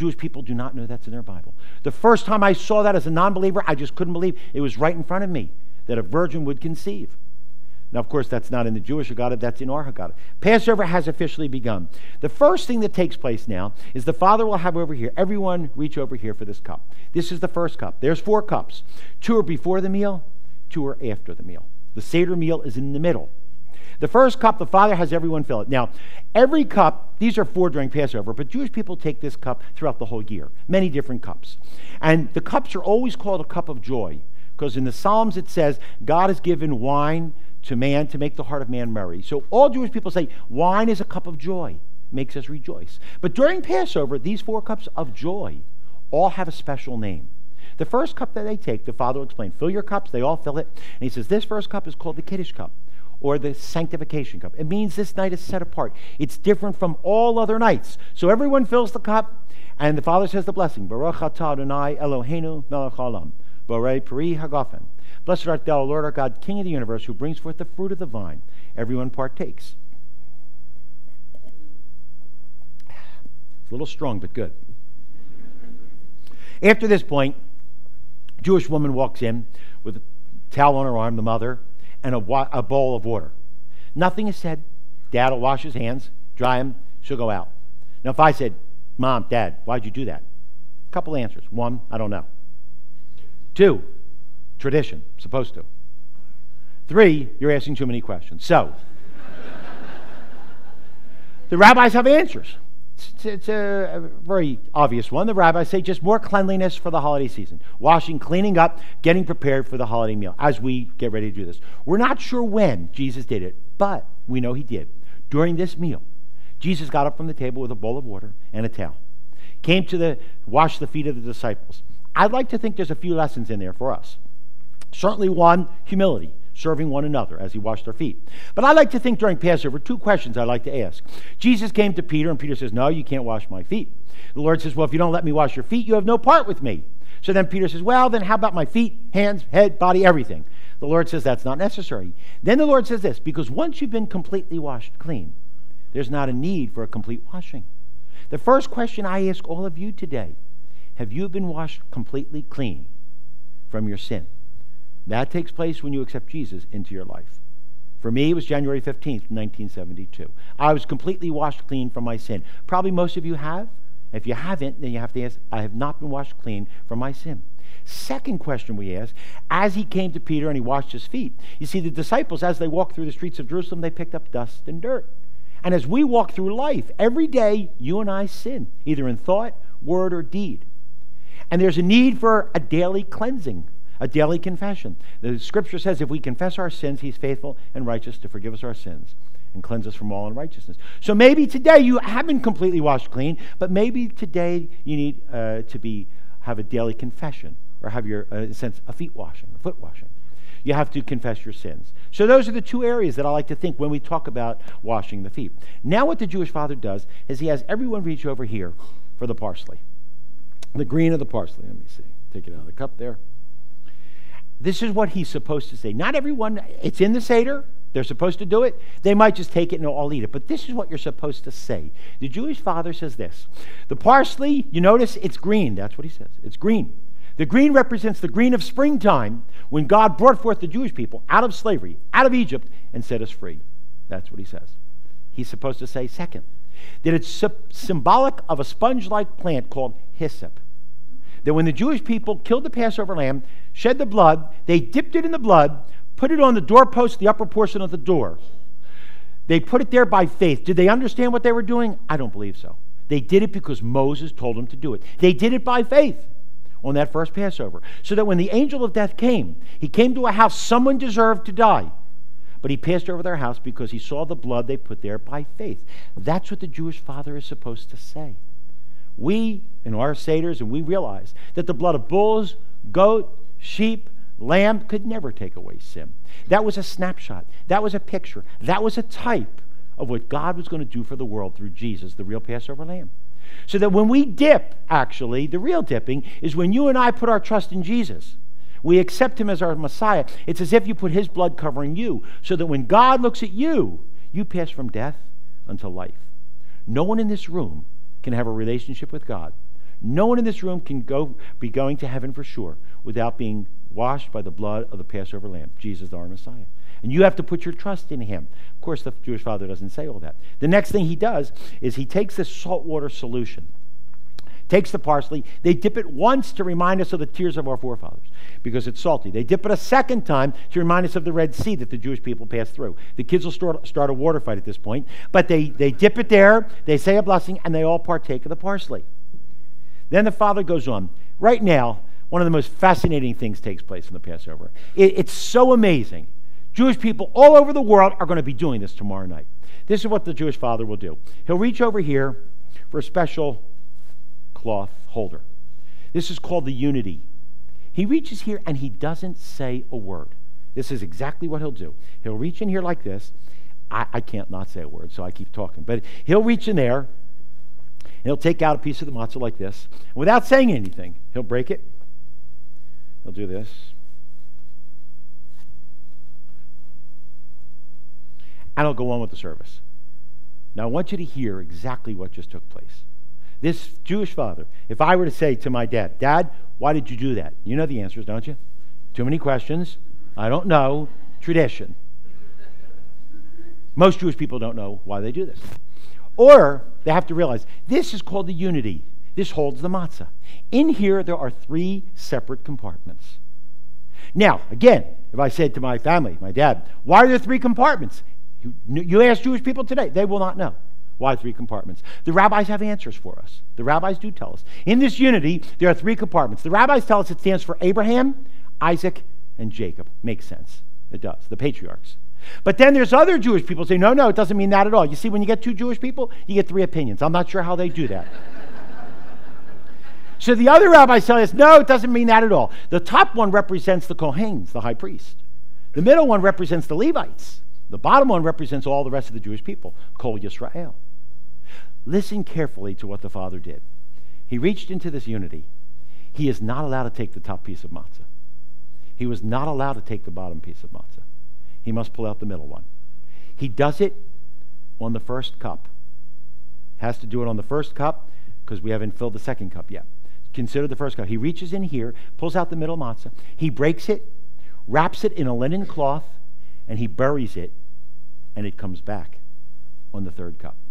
Jewish people do not know that's in their Bible. The first time I saw that as a non-believer, I just couldn't believe it was right in front of me that a virgin would conceive. Now, of course, that's not in the Jewish Haggadah, that's in our Haggadah. Passover has officially begun. The first thing that takes place now is the Father will have over here, everyone reach over here for this cup. This is the first cup. There's four cups. Two are before the meal, two are after the meal. The Seder meal is in the middle. The first cup, the Father has everyone fill it. Now, every cup, these are four during Passover, but Jewish people take this cup throughout the whole year, many different cups. And the cups are always called a cup of joy, because in the Psalms it says, God has given wine to man to make the heart of man merry. So all Jewish people say, wine is a cup of joy, makes us rejoice. But during Passover, these four cups of joy all have a special name. The first cup that they take, the Father will explain, fill your cups, they all fill it. And he says, this first cup is called the Kiddush cup, or the sanctification cup. It means this night is set apart. It's different from all other nights. So everyone fills the cup, and the Father says the blessing, Baruch atah Adonai Eloheinu melech haolam, borei peri hagafen. Blessed art thou, Lord our God, King of the universe, who brings forth the fruit of the vine. Everyone partakes. It's a little strong, but good. After this point, a Jewish woman walks in with a towel on her arm, the mother, and a, wa- a bowl of water. Nothing is said. Dad will wash his hands, dry them, she'll go out. Now, if I said, Mom, Dad, why'd you do that? A couple answers. One, I don't know. Two, tradition, supposed to. Three, you're asking too many questions. So, the rabbis have answers. It's, it's a, a very obvious one. The rabbis say just more cleanliness for the holiday season. Washing, cleaning up, getting prepared for the holiday meal as we get ready to do this. We're not sure when Jesus did it, but we know he did. During this meal, Jesus got up from the table with a bowl of water and a towel. Came to the, wash the feet of the disciples. I'd like to think there's a few lessons in there for us. Certainly one, humility, serving one another as he washed their feet. But I like to think during Passover, two questions I'd like to ask. Jesus came to Peter, and Peter says, no, you can't wash my feet. The Lord says, well, if you don't let me wash your feet, you have no part with me. So then Peter says, well, then how about my feet, hands, head, body, everything? The Lord says, that's not necessary. Then the Lord says this, because once you've been completely washed clean, there's not a need for a complete washing. The first question I ask all of you today, have you been washed completely clean from your sin? That takes place when you accept Jesus into your life. For me, it was January fifteenth, nineteen seventy-two. I was completely washed clean from my sin. Probably most of you have. If you haven't, then you have to ask, I have not been washed clean from my sin. Second question we ask, as he came to Peter and he washed his feet, you see, the disciples, as they walked through the streets of Jerusalem, they picked up dust and dirt. And as we walk through life, every day, you and I sin, either in thought, word, or deed. And there's a need for a daily cleansing, a daily confession. The scripture says if we confess our sins, he's faithful and righteous to forgive us our sins and cleanse us from all unrighteousness. So maybe today you haven't completely washed clean, but maybe today you need uh, to be have a daily confession or have your, uh, in a sense, a feet washing, a foot washing. You have to confess your sins. So those are the two areas that I like to think when we talk about washing the feet. Now what the Jewish father does is he has everyone reach over here for the parsley. The green of the parsley. Let me see. Take it out of the cup there. This is what he's supposed to say. Not everyone, it's in the Seder. They're supposed to do it. They might just take it and all eat it. But this is what you're supposed to say. The Jewish father says this. The parsley, you notice it's green. That's what he says. It's green. The green represents the green of springtime when God brought forth the Jewish people out of slavery, out of Egypt, and set us free. That's what he says. He's supposed to say, second, that it's symbolic of a sponge-like plant called hyssop. That when the Jewish people killed the Passover lamb, shed the blood, they dipped it in the blood, put it on the doorpost, the upper portion of the door. They put it there by faith. Did they understand what they were doing? I don't believe so. They did it because Moses told them to do it. They did it by faith on that first Passover. So that when the angel of death came, he came to a house someone deserved to die. But he passed over their house because he saw the blood they put there by faith. That's what the Jewish father is supposed to say. We, in our Seders, and we realize that the blood of bulls, goat, sheep, lamb could never take away sin. That was a snapshot. That was a picture. That was a type of what God was going to do for the world through Jesus, the real Passover lamb. So that when we dip, actually, the real dipping is when you and I put our trust in Jesus. We accept him as our Messiah. It's as if you put his blood covering you, so that when God looks at you, you pass from death unto life. No one in this room can have a relationship with God. No one in this room can go be going to heaven for sure without being washed by the blood of the Passover lamb, Jesus our Messiah. And you have to put your trust in him. Of course, the Jewish father doesn't say all that. The next thing he does is he takes this saltwater solution, takes the parsley, they dip it once to remind us of the tears of our forefathers because it's salty. They dip it a second time to remind us of the Red Sea that the Jewish people passed through. The kids will start, start a water fight at this point, but they, they dip it there, they say a blessing, and they all partake of the parsley. Then the father goes on. Right now, one of the most fascinating things takes place in the Passover. It, it's so amazing. Jewish people all over the world are going to be doing this tomorrow night. This is what the Jewish father will do. He'll reach over here for a special cloth holder. This is called the unity. He reaches here and he doesn't say a word. This is exactly what he'll do. He'll reach in here like this. I, I can't not say a word, so I keep talking. But he'll reach in there, and he'll take out a piece of the matzah like this. And without saying anything, he'll break it. He'll do this. And I'll go on with the service. Now, I want you to hear exactly what just took place. This Jewish father, if I were to say to my dad, Dad, why did you do that? You know the answers, don't you? Too many questions. I don't know. Tradition. Most Jewish people don't know why they do this. Or they have to realize this is called the unity. This holds the matzah. In here, there are three separate compartments. Now, again, if I said to my family, my dad, why are there three compartments? You, you ask Jewish people today, they will not know. Why three compartments? The rabbis have answers for us. The rabbis do tell us. In this unity, there are three compartments. The rabbis tell us it stands for Abraham, Isaac, and Jacob. Makes sense. It does. The patriarchs. But then there's other Jewish people who say, no, no, it doesn't mean that at all. You see, when you get two Jewish people, you get three opinions. I'm not sure how they do that. So the other rabbis tell us, no, it doesn't mean that at all. The top one represents the Kohanes, the high priest. The middle one represents the Levites. The bottom one represents all the rest of the Jewish people, Kol Yisrael. Listen carefully to what the father did. He reached into this unity. He is not allowed to take the top piece of matzah. He was not allowed to take the bottom piece of matzah. He must pull out the middle one. He does it on the first cup. Has to do it on the first cup because we haven't filled the second cup yet. Consider the first cup. He reaches in here, pulls out the middle matzah. He breaks it, wraps it in a linen cloth, and he buries it, and it comes back on the third cup.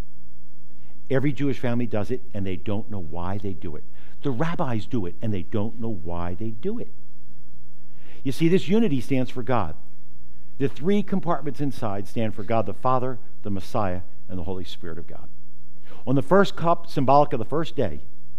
Every Jewish family does it, and they don't know why they do it. The rabbis do it, and they don't know why they do it. You see, this unity stands for God. The three compartments inside stand for God the Father, the Messiah, and the Holy Spirit of God. On the first cup, symbolic of the first day,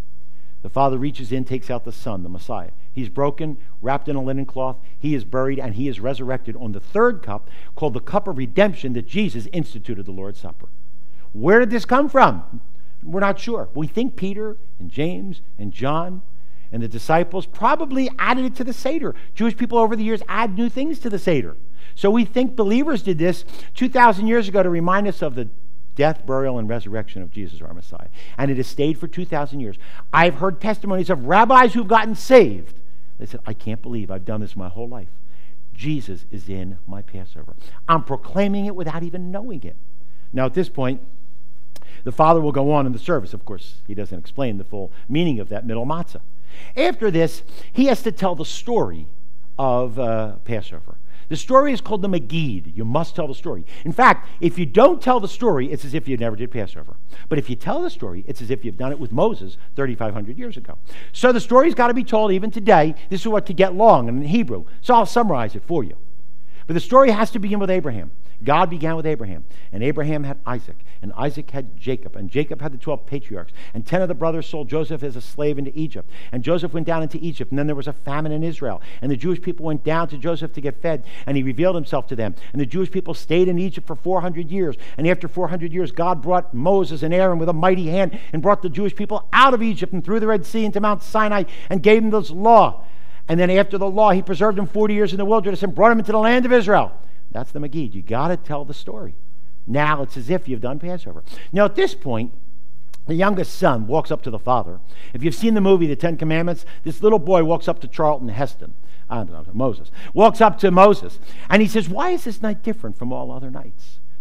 the Father reaches in, takes out the Son, the Messiah. He's broken, wrapped in a linen cloth. He is buried, and he is resurrected on the third cup, called the cup of redemption that Jesus instituted the Lord's Supper. Where did this come from? We're not sure. We think Peter and James and John and the disciples probably added it to the Seder. Jewish people over the years add new things to the Seder. So we think believers did this two thousand years ago to remind us of the death, burial, and resurrection of Jesus, our Messiah. And it has stayed for two thousand years. I've heard testimonies of rabbis who've gotten saved. They said, I can't believe I've done this my whole life. Jesus is in my Passover. I'm proclaiming it without even knowing it. Now, at this point, the Father will go on in the service. Of course, he doesn't explain the full meaning of that middle matzah. After this, he has to tell the story of uh, Passover. The story is called the Megid. You must tell the story. In fact, if you don't tell the story, it's as if you never did Passover. But if you tell the story, it's as if you've done it with Moses thirty-five hundred years ago. So the story's got to be told even today. This is what to get long in Hebrew. So I'll summarize it for you. But the story has to begin with Abraham. God began with Abraham, and Abraham had Isaac, and Isaac had Jacob, and Jacob had the twelve patriarchs, and ten of the brothers sold Joseph as a slave into Egypt, and Joseph went down into Egypt, and then there was a famine in Israel, and the Jewish people went down to Joseph to get fed, and he revealed himself to them, and the Jewish people stayed in Egypt for four hundred years, and after four hundred years, God brought Moses and Aaron with a mighty hand, and brought the Jewish people out of Egypt, and through the Red Sea into Mount Sinai, and gave them this law, and then after the law, he preserved them forty years in the wilderness, and brought them into the land of Israel. That's the Megid. You got to tell the story. Now it's as if you've done Passover. Now at this point, the youngest son walks up to the father. If you've seen the movie, The Ten Commandments, this little boy walks up to Charlton Heston. I don't know, Moses. Walks up to Moses. And he says, why is this night different from all other nights?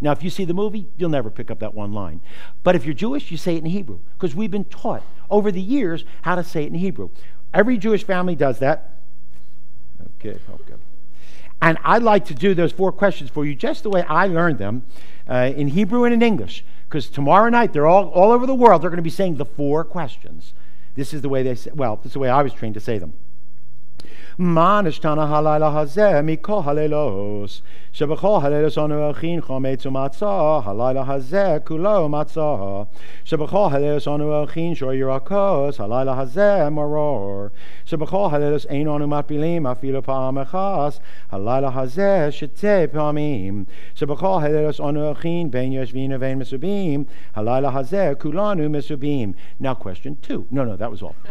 Now, if you see the movie, you'll never pick up that one line. But if you're Jewish, you say it in Hebrew, because we've been taught over the years how to say it in Hebrew. Every Jewish family does that. Okay, okay. And I'd like to do those four questions for you just the way I learned them uh, in Hebrew and in English, because tomorrow night, they're all, all over the world, they're going to be saying the four questions. This is the way they say, well, this is the way I was trained to say them. Ma nishtana halayla hazeh mikol halelos shebechol halelos anu achin chometz umatzah halayla hazeh kulo matzah shebechol halelos anu achin shor yirakos halayla hazeh maror shebechol halelos ein anu matbilim afilu pa'am echas halayla hazeh shetei pa'amim shebechol halelos anu achin ben yoshvin uvein mesubim halayla hazeh kulanu mesubim. Now question two. No, no, that was all.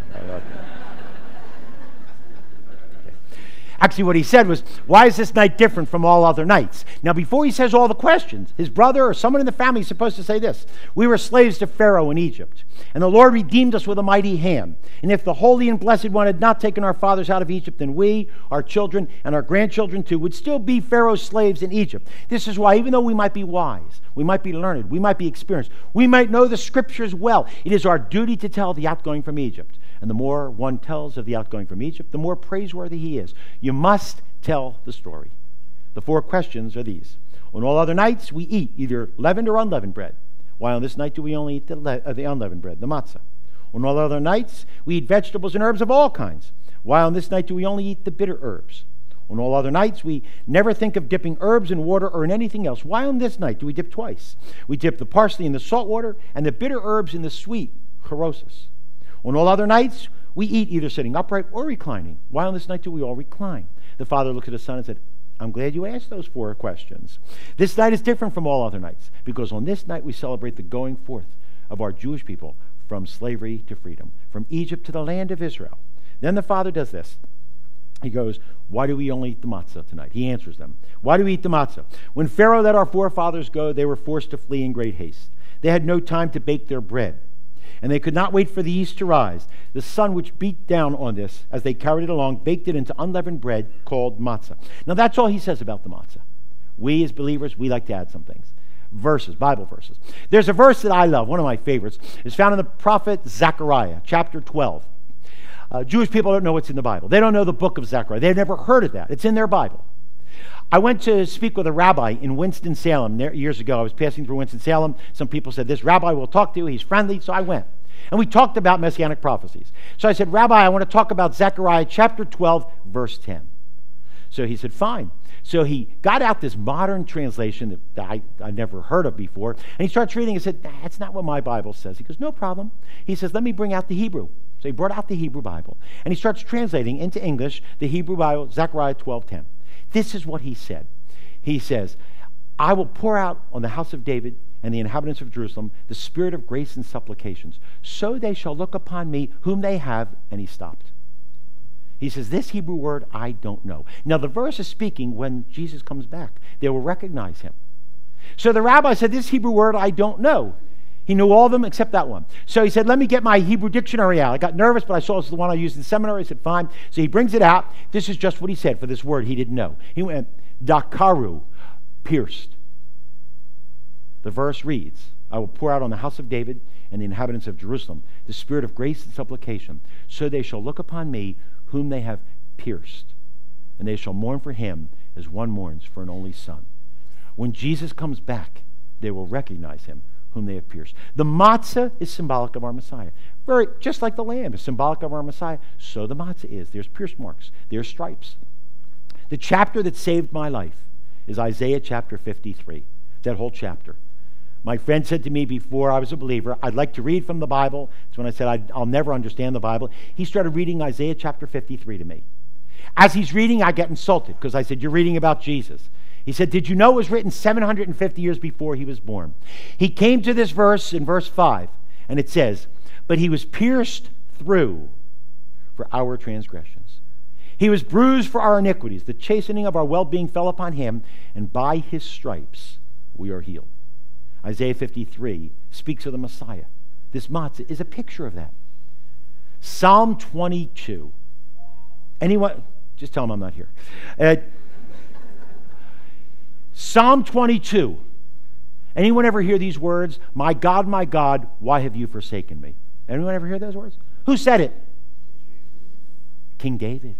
Actually, what he said was, why is this night different from all other nights? Now, before he says all the questions, his brother or someone in the family is supposed to say this. We were slaves to Pharaoh in Egypt, and the Lord redeemed us with a mighty hand. And if the Holy and Blessed One had not taken our fathers out of Egypt, then we, our children, and our grandchildren too, would still be Pharaoh's slaves in Egypt. This is why, even though we might be wise, we might be learned, we might be experienced, we might know the Scriptures well, it is our duty to tell the outgoing from Egypt. And the more one tells of the outgoing from Egypt, the more praiseworthy he is. You must tell the story. The four questions are these. On all other nights, we eat either leavened or unleavened bread. Why on this night do we only eat the, le- uh, the unleavened bread, the matzah? On all other nights, we eat vegetables and herbs of all kinds. Why on this night do we only eat the bitter herbs? On all other nights, we never think of dipping herbs in water or in anything else. Why on this night do we dip twice? We dip the parsley in the salt water and the bitter herbs in the sweet charosis. On all other nights, we eat either sitting upright or reclining. Why on this night do we all recline? The father looked at his son and said, I'm glad you asked those four questions. This night is different from all other nights, because on this night we celebrate the going forth of our Jewish people from slavery to freedom, from Egypt to the land of Israel. Then the father does this. He goes, why do we only eat the matzah tonight? He answers them. Why do we eat the matzah? When Pharaoh let our forefathers go, they were forced to flee in great haste. They had no time to bake their bread, and they could not wait for the east to rise. The sun which beat down on this as they carried it along baked it into unleavened bread called matzah. Now that's all he says about the matzah. We as believers, we like to add some things. Verses, Bible verses. There's a verse that I love, one of my favorites. It's found in the prophet Zechariah, chapter twelve. Uh, Jewish people don't know what's in the Bible. They don't know the book of Zechariah. They've never heard of that. It's in their Bible. I went to speak with a rabbi in Winston-Salem there, years ago. I was passing through Winston-Salem. Some people said, this rabbi we'll talk to. He's friendly. So I went. And we talked about Messianic prophecies. So I said, Rabbi, I want to talk about Zechariah chapter twelve, verse ten. So he said, fine. So he got out this modern translation that I, I never heard of before. And he starts reading and said, that's not what my Bible says. He goes, no problem. He says, let me bring out the Hebrew. So he brought out the Hebrew Bible. And he starts translating into English the Hebrew Bible, Zechariah twelve ten. This is what he said. He says, I will pour out on the house of David and the inhabitants of Jerusalem the spirit of grace and supplications. So they shall look upon me whom they have. And he stopped. He says, this Hebrew word I don't know. Now the verse is speaking when Jesus comes back. They will recognize him. So the rabbi said, this Hebrew word I don't know. He knew all of them except that one. So he said, let me get my Hebrew dictionary out. I got nervous, but I saw it was the one I used in seminary. I said, fine. So he brings it out. This is just what he said for this word he didn't know. He went, dakaru, pierced. The verse reads, I will pour out on the house of David and the inhabitants of Jerusalem the spirit of grace and supplication. So they shall look upon me whom they have pierced, and they shall mourn for him as one mourns for an only son. When Jesus comes back, they will recognize him whom they have pierced. The matzah is symbolic of our Messiah. Very, just like the lamb is symbolic of our Messiah, so the matzah is. There's pierced marks. There's stripes. The chapter that saved my life is Isaiah chapter fifty-three, that whole chapter. My friend said to me before I was a believer, I'd like to read from the Bible. It's when I said I'd, I'll never understand the Bible. He started reading Isaiah chapter fifty-three to me. As he's reading, I get insulted because I said, you're reading about Jesus. He said, did you know it was written seven hundred fifty years before he was born? He came to this verse in verse five, and it says, but he was pierced through for our transgressions. He was bruised for our iniquities. The chastening of our well-being fell upon him, and by his stripes we are healed. Isaiah fifty-three speaks of the Messiah. This matzah is a picture of that. Psalm twenty-two. Anyone? Just tell him I'm not here. Uh, Psalm twenty-two Anyone ever hear these words? My God, my God, why have you forsaken me? Anyone ever hear those words? Who said it? King David.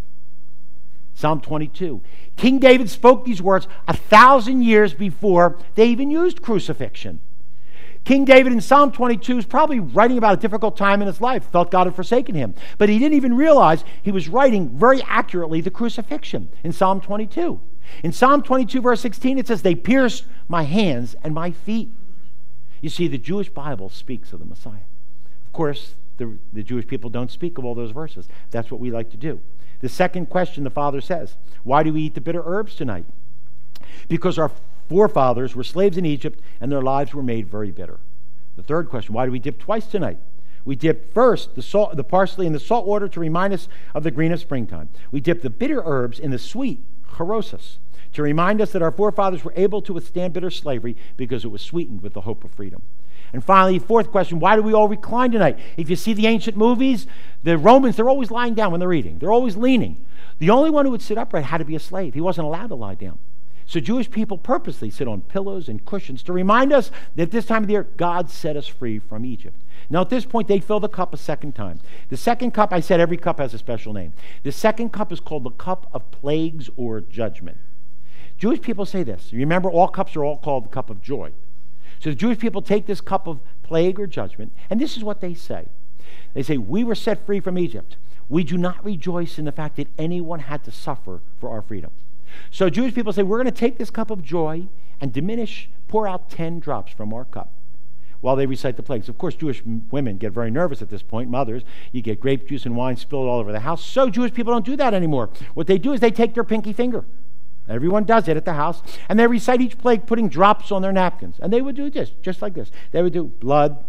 Psalm twenty-two. King David spoke these words a thousand years before they even used crucifixion. King David in Psalm twenty-two is probably writing about a difficult time in his life, felt God had forsaken him. But he didn't even realize he was writing very accurately the crucifixion in Psalm twenty-two. In Psalm twenty-two, verse sixteen, it says, they pierced my hands and my feet. You see, the Jewish Bible speaks of the Messiah. Of course, the, the Jewish people don't speak of all those verses. That's what we like to do. The second question the Father says, why do we eat the bitter herbs tonight? Because our forefathers were slaves in Egypt and their lives were made very bitter. The third question, why do we dip twice tonight? We dip first the salt, the parsley in the salt water to remind us of the green of springtime. We dip the bitter herbs in the sweet, charosis, to remind us that our forefathers were able to withstand bitter slavery because it was sweetened with the hope of freedom. And finally, fourth question, why do we all recline tonight? If you see the ancient movies, the Romans, they're always lying down when they're eating. They're always leaning. The only one who would sit upright had to be a slave. He wasn't allowed to lie down. So Jewish people purposely sit on pillows and cushions to remind us that at this time of the year, God set us free from Egypt. Now, at this point, they fill the cup a second time. The second cup, I said every cup has a special name. The second cup is called the cup of plagues or judgment. Jewish people say this. Remember, all cups are all called the cup of joy. So the Jewish people take this cup of plague or judgment, and this is what they say. They say, we were set free from Egypt. We do not rejoice in the fact that anyone had to suffer for our freedom. So Jewish people say, we're going to take this cup of joy and diminish, pour out ten drops from our cup while they recite the plagues. Of course, Jewish women get very nervous at this point, mothers. You get grape juice and wine spilled all over the house. So Jewish people don't do that anymore. What they do is they take their pinky finger. Everyone does it at the house. And they recite each plague, putting drops on their napkins. And they would do this, just like this. They would do blood,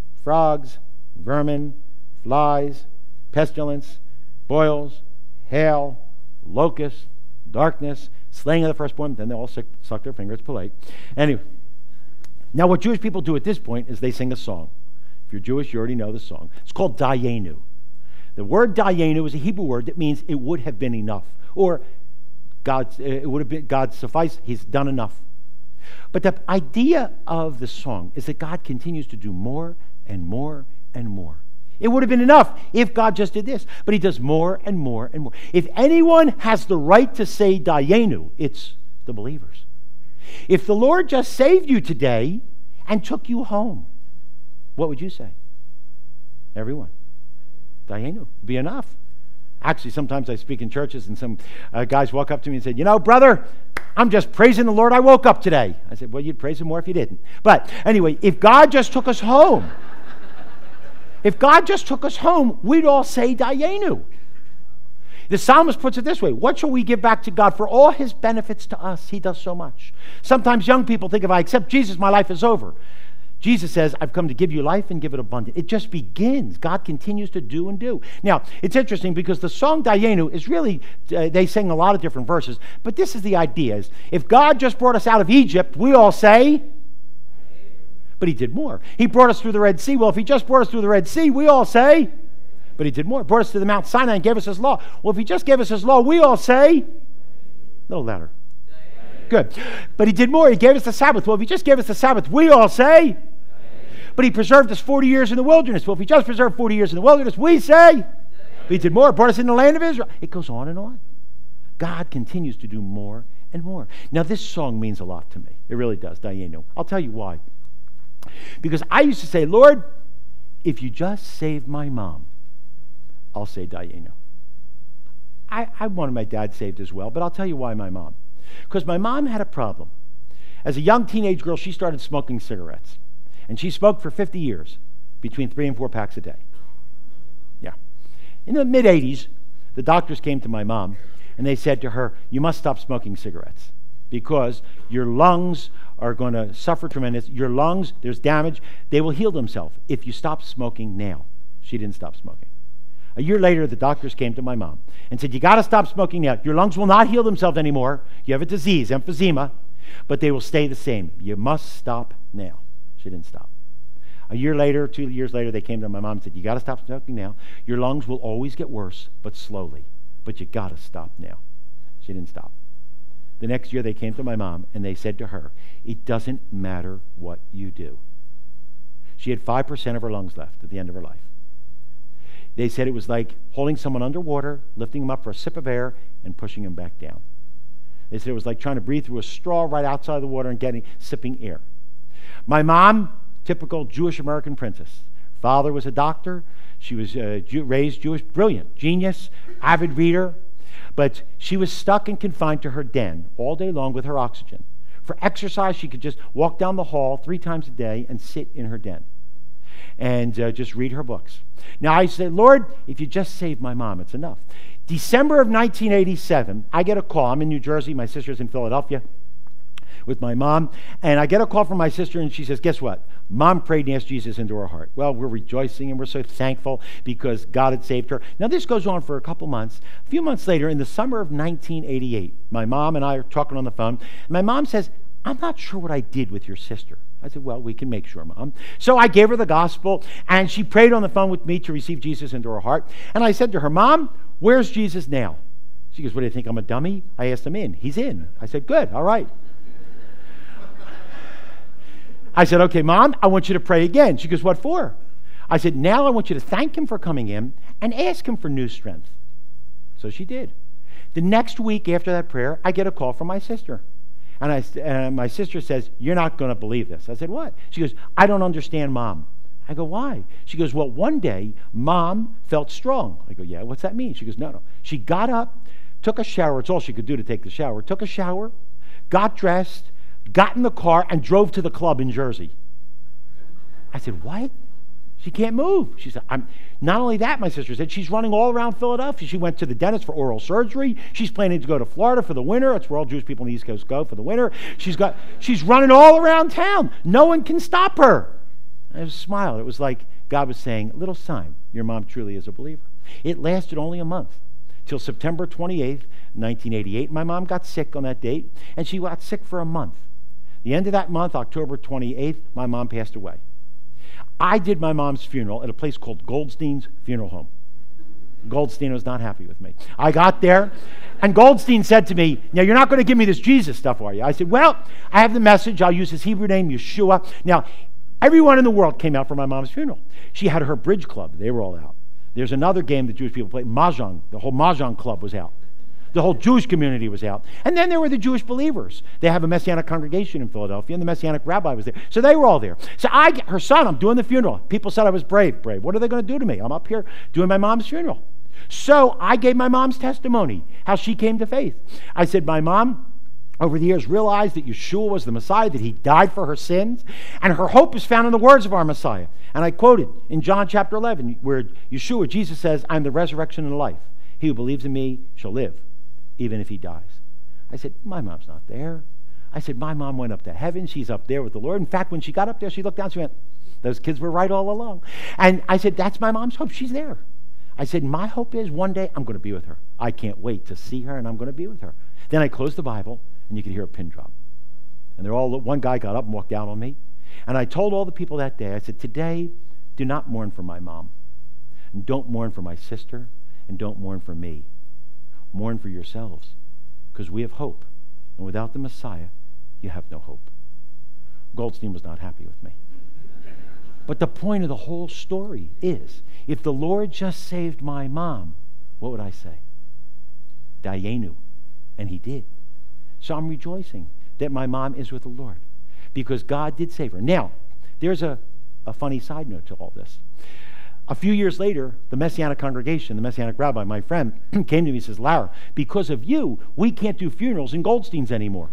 frogs, vermin, flies, pestilence, boils, hail, locusts, darkness, slaying of the firstborn. Then they all suck, suck their fingers, polite. Anyway, now what Jewish people do at this point is they sing a song. If you're Jewish, you already know the song. It's called Dayenu. The word Dayenu is a Hebrew word that means it would have been enough. Or God, it would have been God suffice. He's done enough. But the idea of the song is that God continues to do more and more and more. It would have been enough if God just did this, but he does more and more and more. If anyone has the right to say Dayenu, it's the believers. If the Lord just saved you today and took you home, what would you say? Everyone. Dayenu. Be enough. Actually, sometimes I speak in churches and some uh, guys walk up to me and say, you know, brother, I'm just praising the Lord. I woke up today. I said, well, you'd praise him more if you didn't. But anyway, if God just took us home, if God just took us home, we'd all say Dayenu. The psalmist puts it this way, what shall we give back to God for all his benefits to us? He does so much. Sometimes young people think if I accept Jesus, my life is over. Jesus says, I've come to give you life and give it abundant. It just begins. God continues to do and do. Now, it's interesting because the song Dayenu is really, uh, they sing a lot of different verses, but this is the idea. Is if God just brought us out of Egypt, we all say, but he did more. He brought us through the Red Sea. Well, if he just brought us through the Red Sea, we all say, but he did more. Brought us to the Mount Sinai and gave us his law. Well, if he just gave us his law, we all say, a little louder. Good. But he did more. He gave us the Sabbath. Well, if he just gave us the Sabbath, we all say, but he preserved us forty years in the wilderness. Well, if he just preserved forty years in the wilderness, we say, but he did more. Brought us in the land of Israel. It goes on and on. God continues to do more and more. Now, this song means a lot to me. It really does, Dayenu. I'll tell you why. Because I used to say, Lord, if you just save my mom, I'll say Dayenu. I, I wanted my dad saved as well, but I'll tell you why my mom. Because my mom had a problem. As a young teenage girl, she started smoking cigarettes. And she smoked for fifty years, between three and four packs a day. Yeah. In the mid-eighties, the doctors came to my mom, and they said to her, you must stop smoking cigarettes because your lungs are going to suffer tremendous. Your lungs, there's damage. They will heal themselves if you stop smoking now. She didn't stop smoking. A year later, the doctors came to my mom and said, you got to stop smoking now. Your lungs will not heal themselves anymore. You have a disease, emphysema, but they will stay the same. You must stop now. She didn't stop. A year later, two years later, they came to my mom and said, you got to stop smoking now. Your lungs will always get worse, but slowly. But you got to stop now. She didn't stop. The next year they came to my mom and they said to her, it doesn't matter what you do. She had five percent of her lungs left at the end of her life. They said it was like holding someone underwater, lifting them up for a sip of air, and pushing them back down. They said it was like trying to breathe through a straw right outside of the water and getting sipping air. My mom, typical Jewish American princess. Father was a doctor. She was uh, Jew, raised Jewish, brilliant, genius, avid reader. But she was stuck and confined to her den all day long with her oxygen. For exercise, she could just walk down the hall three times a day and sit in her den and uh, just read her books. Now I said, Lord, if you just save my mom, it's enough. December of nineteen eighty-seven, I get a call. I'm in New Jersey. My sister's in Philadelphia with my mom. And I get a call from my sister, and she says, guess what? Mom prayed and asked Jesus into her heart. Well, we're rejoicing, and we're so thankful because God had saved her. Now, this goes on for a couple months. A few months later, in the summer of nineteen eighty-eight, my mom and I are talking on the phone. My mom says, I'm not sure what I did with your sister. I said, well, we can make sure, Mom. So I gave her the gospel, and she prayed on the phone with me to receive Jesus into her heart. And I said to her, Mom, where's Jesus now? She goes, what do you think, I'm a dummy? I asked him in. He's in. I said, good, all right. I said, okay, Mom, I want you to pray again. She goes, what for? I said, now I want you to thank him for coming in and ask him for new strength. So she did. The next week after that prayer, I get a call from my sister. And I, uh, my sister says, you're not going to believe this. I said, what? She goes, I don't understand, Mom. I go, why? She goes, well, one day, Mom felt strong. I go, yeah, what's that mean? She goes, no, no. She got up, took a shower. It's all she could do to take the shower. Took a shower, got dressed, got in the car, and drove to the club in Jersey. I said, what? She can't move. She said, I'm not only that, my sister said, she's running all around Philadelphia. She went to the dentist for oral surgery. She's planning to go to Florida for the winter. That's where all Jewish people on the East Coast go for the winter. She's got, she's running all around town. No one can stop her. I just smiled. It was like God was saying, little sign, your mom truly is a believer. It lasted only a month, till September twenty-eighth, nineteen eighty-eight. My mom got sick on that date, and she got sick for a month. The end of that month, October twenty-eighth, my mom passed away. I did my mom's funeral at a place called Goldstein's Funeral Home. Goldstein was not happy with me. I got there, and Goldstein said to me, now, you're not going to give me this Jesus stuff, are you? I said, well, I have the message. I'll use his Hebrew name, Yeshua. Now, everyone in the world came out for my mom's funeral. She had her bridge club. They were all out. There's another game that Jewish people play, Mahjong. The whole Mahjong club was out. The whole Jewish community was out. And then there were the Jewish believers. They have a Messianic congregation in Philadelphia, and the Messianic rabbi was there. So they were all there. So I, her son, I'm doing the funeral. People said I was brave. Brave. What are they going to do to me? I'm up here doing my mom's funeral. So I gave my mom's testimony, how she came to faith. I said, my mom, over the years, realized that Yeshua was the Messiah, that he died for her sins, and her hope is found in the words of our Messiah. And I quoted in John chapter eleven, where Yeshua, Jesus says, I'm the resurrection and the life. He who believes in me shall live, even if he dies. I said, my mom's not there. I said, my mom went up to heaven. She's up there with the Lord. In fact, when she got up there, she looked down, she went, those kids were right all along. And I said, that's my mom's hope. She's there. I said, my hope is one day I'm going to be with her. I can't wait to see her, and I'm going to be with her. Then I closed the Bible, and you could hear a pin drop. And they're all, one guy got up and walked down on me. And I told all the people that day, I said, today, do not mourn for my mom. And don't mourn for my sister. And don't mourn for me. Mourn for yourselves, because we have hope. And without the Messiah, you have no hope. Goldstein was not happy with me. But the point of the whole story is, if the Lord just saved my mom, what would I say? Dayenu. And he did. So I'm rejoicing that my mom is with the Lord, because God did save her. Now, there's a, a funny side note to all this. A few years later, the Messianic congregation, the Messianic rabbi, my friend, came to me and says, Lara, because of you, we can't do funerals in Goldstein's anymore.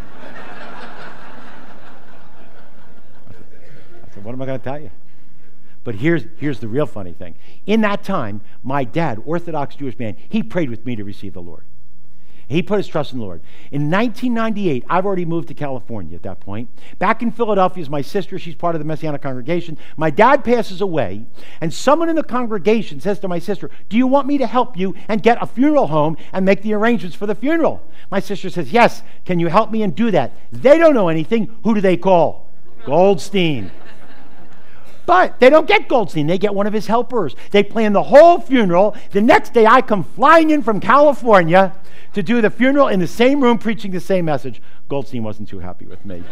I said, what am I going to tell you? But here's, here's the real funny thing. In that time, my dad, Orthodox Jewish man, he prayed with me to receive the Lord. He put his trust in the Lord. In nineteen ninety-eight, I've already moved to California at that point. Back in Philadelphia is my sister. She's part of the Messianic congregation. My dad passes away, and someone in the congregation says to my sister, do you want me to help you and get a funeral home and make the arrangements for the funeral? My sister says, yes. Can you help me and do that? They don't know anything. Who do they call? Goldstein. But they don't get Goldstein. They get one of his helpers. They plan the whole funeral. The next day, I come flying in from California to do the funeral in the same room, preaching the same message. Goldstein wasn't too happy with me.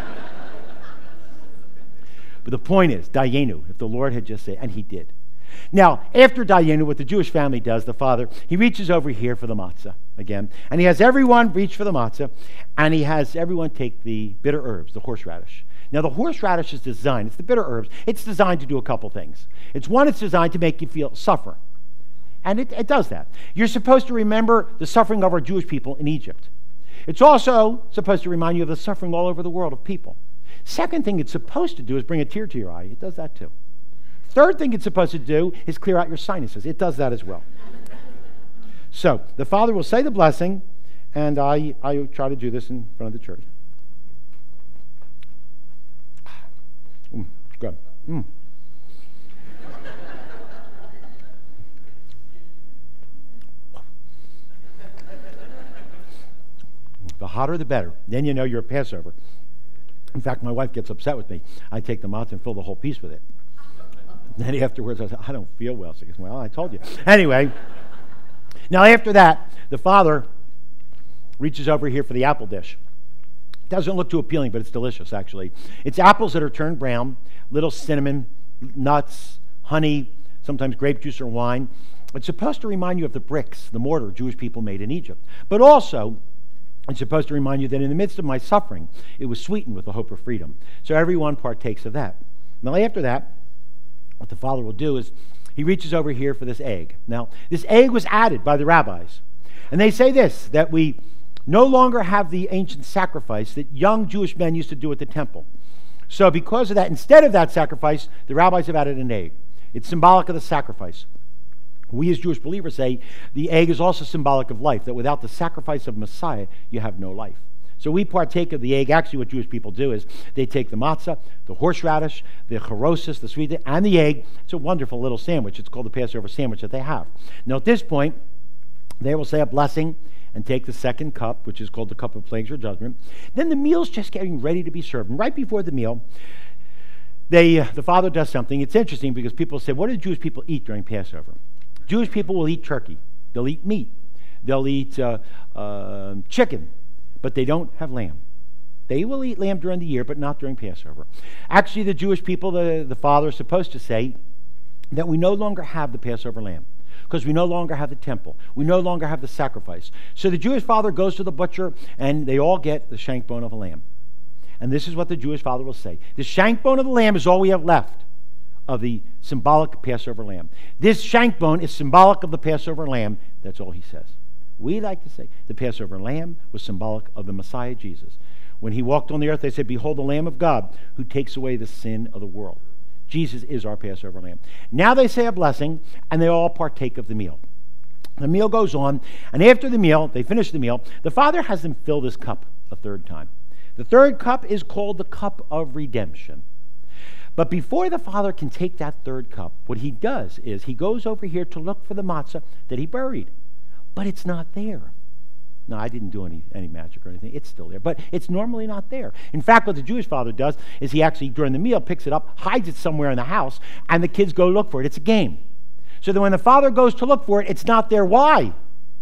But the point is, Dayenu, if the Lord had just said, and he did. Now, after Dayenu, what the Jewish family does, the father, he reaches over here for the matzah again. And he has everyone reach for the matzah, and he has everyone take the bitter herbs, the horseradish. Now, the horseradish is designed, it's the bitter herbs, it's designed to do a couple things. It's one, it's designed to make you feel suffer. And it, it does that. You're supposed to remember the suffering of our Jewish people in Egypt. It's also supposed to remind you of the suffering all over the world of people. Second thing it's supposed to do is bring a tear to your eye. It does that too. Third thing it's supposed to do is clear out your sinuses. It does that as well. So, the father will say the blessing, and I, I try to do this in front of the church. Mm, good. Mm. The hotter the better. Then you know you're a Passover. In fact, my wife gets upset with me. I take the matzah and fill the whole piece with it. Then afterwards, I said, I don't feel well. She goes, well, I told you. Anyway, now after that, the father reaches over here for the apple dish. Doesn't look too appealing, but it's delicious, actually. It's apples that are turned brown, little cinnamon, nuts, honey, sometimes grape juice or wine. It's supposed to remind you of the bricks, the mortar Jewish people made in Egypt. But also, it's supposed to remind you that in the midst of my suffering, it was sweetened with the hope of freedom. So everyone partakes of that. Now after that, what the father will do is he reaches over here for this egg. Now, this egg was added by the rabbis. And they say this, that we no longer have the ancient sacrifice that young Jewish men used to do at the temple. So because of that, instead of that sacrifice, the rabbis have added an egg. It's symbolic of the sacrifice. We as Jewish believers say the egg is also symbolic of life, that without the sacrifice of Messiah, you have no life. So we partake of the egg. Actually, what Jewish people do is they take the matzah, the horseradish, the charosis, the sweet, and the egg. It's a wonderful little sandwich. It's called the Passover sandwich that they have. Now, at this point, they will say a blessing and take the second cup, which is called the cup of plagues or judgment. Then the meal's just getting ready to be served. And right before the meal, they, uh, the father does something. It's interesting because people say, what do Jewish people eat during Passover? Jewish people will eat turkey. They'll eat meat. They'll eat uh, uh, chicken. But they don't have lamb. They will eat lamb during the year, but not during Passover. Actually, the Jewish people, the, the father is supposed to say that we no longer have the Passover lamb because we no longer have the temple. We no longer have the sacrifice. So the Jewish father goes to the butcher, and they all get the shank bone of a lamb. And this is what the Jewish father will say. The shank bone of the lamb is all we have left of the symbolic Passover lamb. This shank bone is symbolic of the Passover lamb. That's all he says. We like to say the Passover lamb was symbolic of the Messiah Jesus. When he walked on the earth, they said, behold the Lamb of God who takes away the sin of the world. Jesus is our Passover lamb. Now they say a blessing, and they all partake of the meal. The meal goes on, and after the meal, they finish the meal, the father has them fill this cup a third time. The third cup is called the cup of redemption. But before the father can take that third cup, what he does is he goes over here to look for the matzah that he buried. But it's not there. No, I didn't do any, any magic or anything. It's still there. But it's normally not there. In fact, what the Jewish father does is he actually, during the meal, picks it up, hides it somewhere in the house, and the kids go look for it. It's a game. So that when the father goes to look for it, it's not there. Why?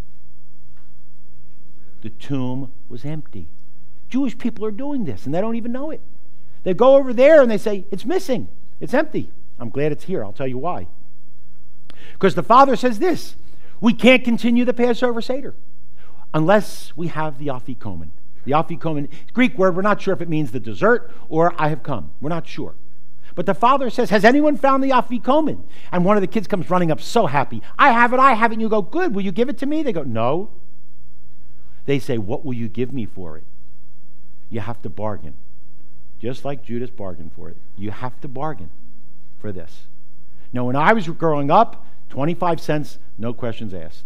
The tomb was empty. Jewish people are doing this, and they don't even know it. They go over there, and they say, it's missing. It's empty. I'm glad it's here. I'll tell you why. Because the father says this. We can't continue the Passover Seder unless we have the afikomen. The afikomen, Greek word, we're not sure if it means the dessert or I have come. We're not sure. But the father says, has anyone found the afikomen? And one of the kids comes running up so happy. I have it, I have it. And you go, good, will you give it to me? They go, no. They say, what will you give me for it? You have to bargain. Just like Judas bargained for it. You have to bargain for this. Now, when I was growing up, twenty-five cents, no questions asked.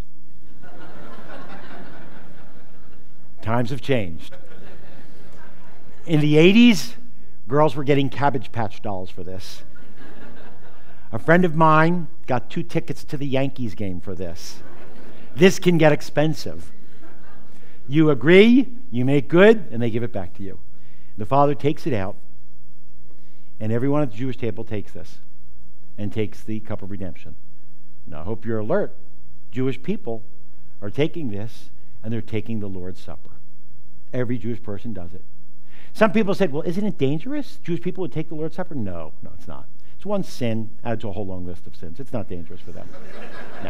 Times have changed. In the eighties, girls were getting Cabbage Patch dolls for this. A friend of mine got two tickets to the Yankees game for this. This can get expensive. You agree, you make good, and they give it back to you. The father takes it out, And everyone at the Jewish table takes this and takes the cup of redemption. Now, I hope you're alert. Jewish people are taking this, and they're taking the Lord's Supper. Every Jewish person does it. Some people said, well, isn't it dangerous? Jewish people would take the Lord's Supper? No, no, it's not. It's one sin, adds to a whole long list of sins. It's not dangerous for them. No.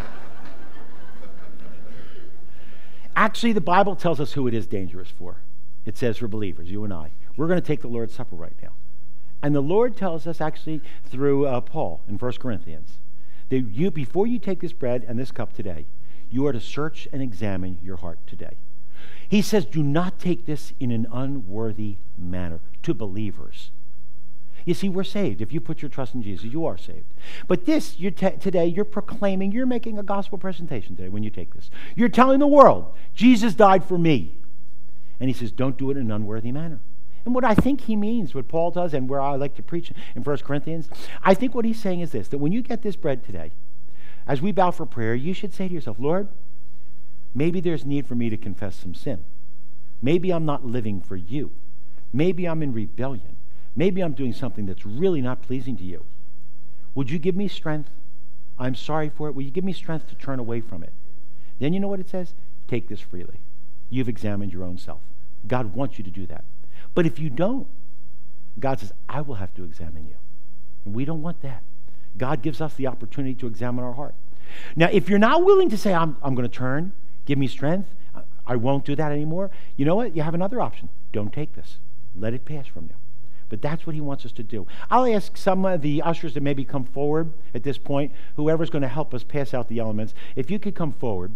Actually, the Bible tells us who it is dangerous for. It says for believers, you and I. We're going to take the Lord's Supper right now. And the Lord tells us actually through uh, Paul in First Corinthians that you, before you take this bread and this cup today, you are to search and examine your heart today. He says, do not take this in an unworthy manner to believers. You see, we're saved. If you put your trust in Jesus, you are saved. But this, you're t- today, you're proclaiming, you're making a gospel presentation today when you take this. You're telling the world, Jesus died for me. And he says, don't do it in an unworthy manner. And what I think he means, what Paul does, and where I like to preach in First Corinthians, I think what he's saying is this, that when you get this bread today, as we bow for prayer, you should say to yourself, Lord, maybe there's need for me to confess some sin. Maybe I'm not living for you. Maybe I'm in rebellion. Maybe I'm doing something that's really not pleasing to you. Would you give me strength? I'm sorry for it. Will you give me strength to turn away from it? Then you know what it says? Take this freely. You've examined your own self. God wants you to do that. But if you don't, God says, I will have to examine you. And we don't want that. God gives us the opportunity to examine our heart. Now, if you're not willing to say, I'm, I'm going to turn, give me strength, I won't do that anymore, you know what? You have another option. Don't take this. Let it pass from you. But that's what he wants us to do. I'll ask some of the ushers to maybe come forward at this point, whoever's going to help us pass out the elements. If you could come forward.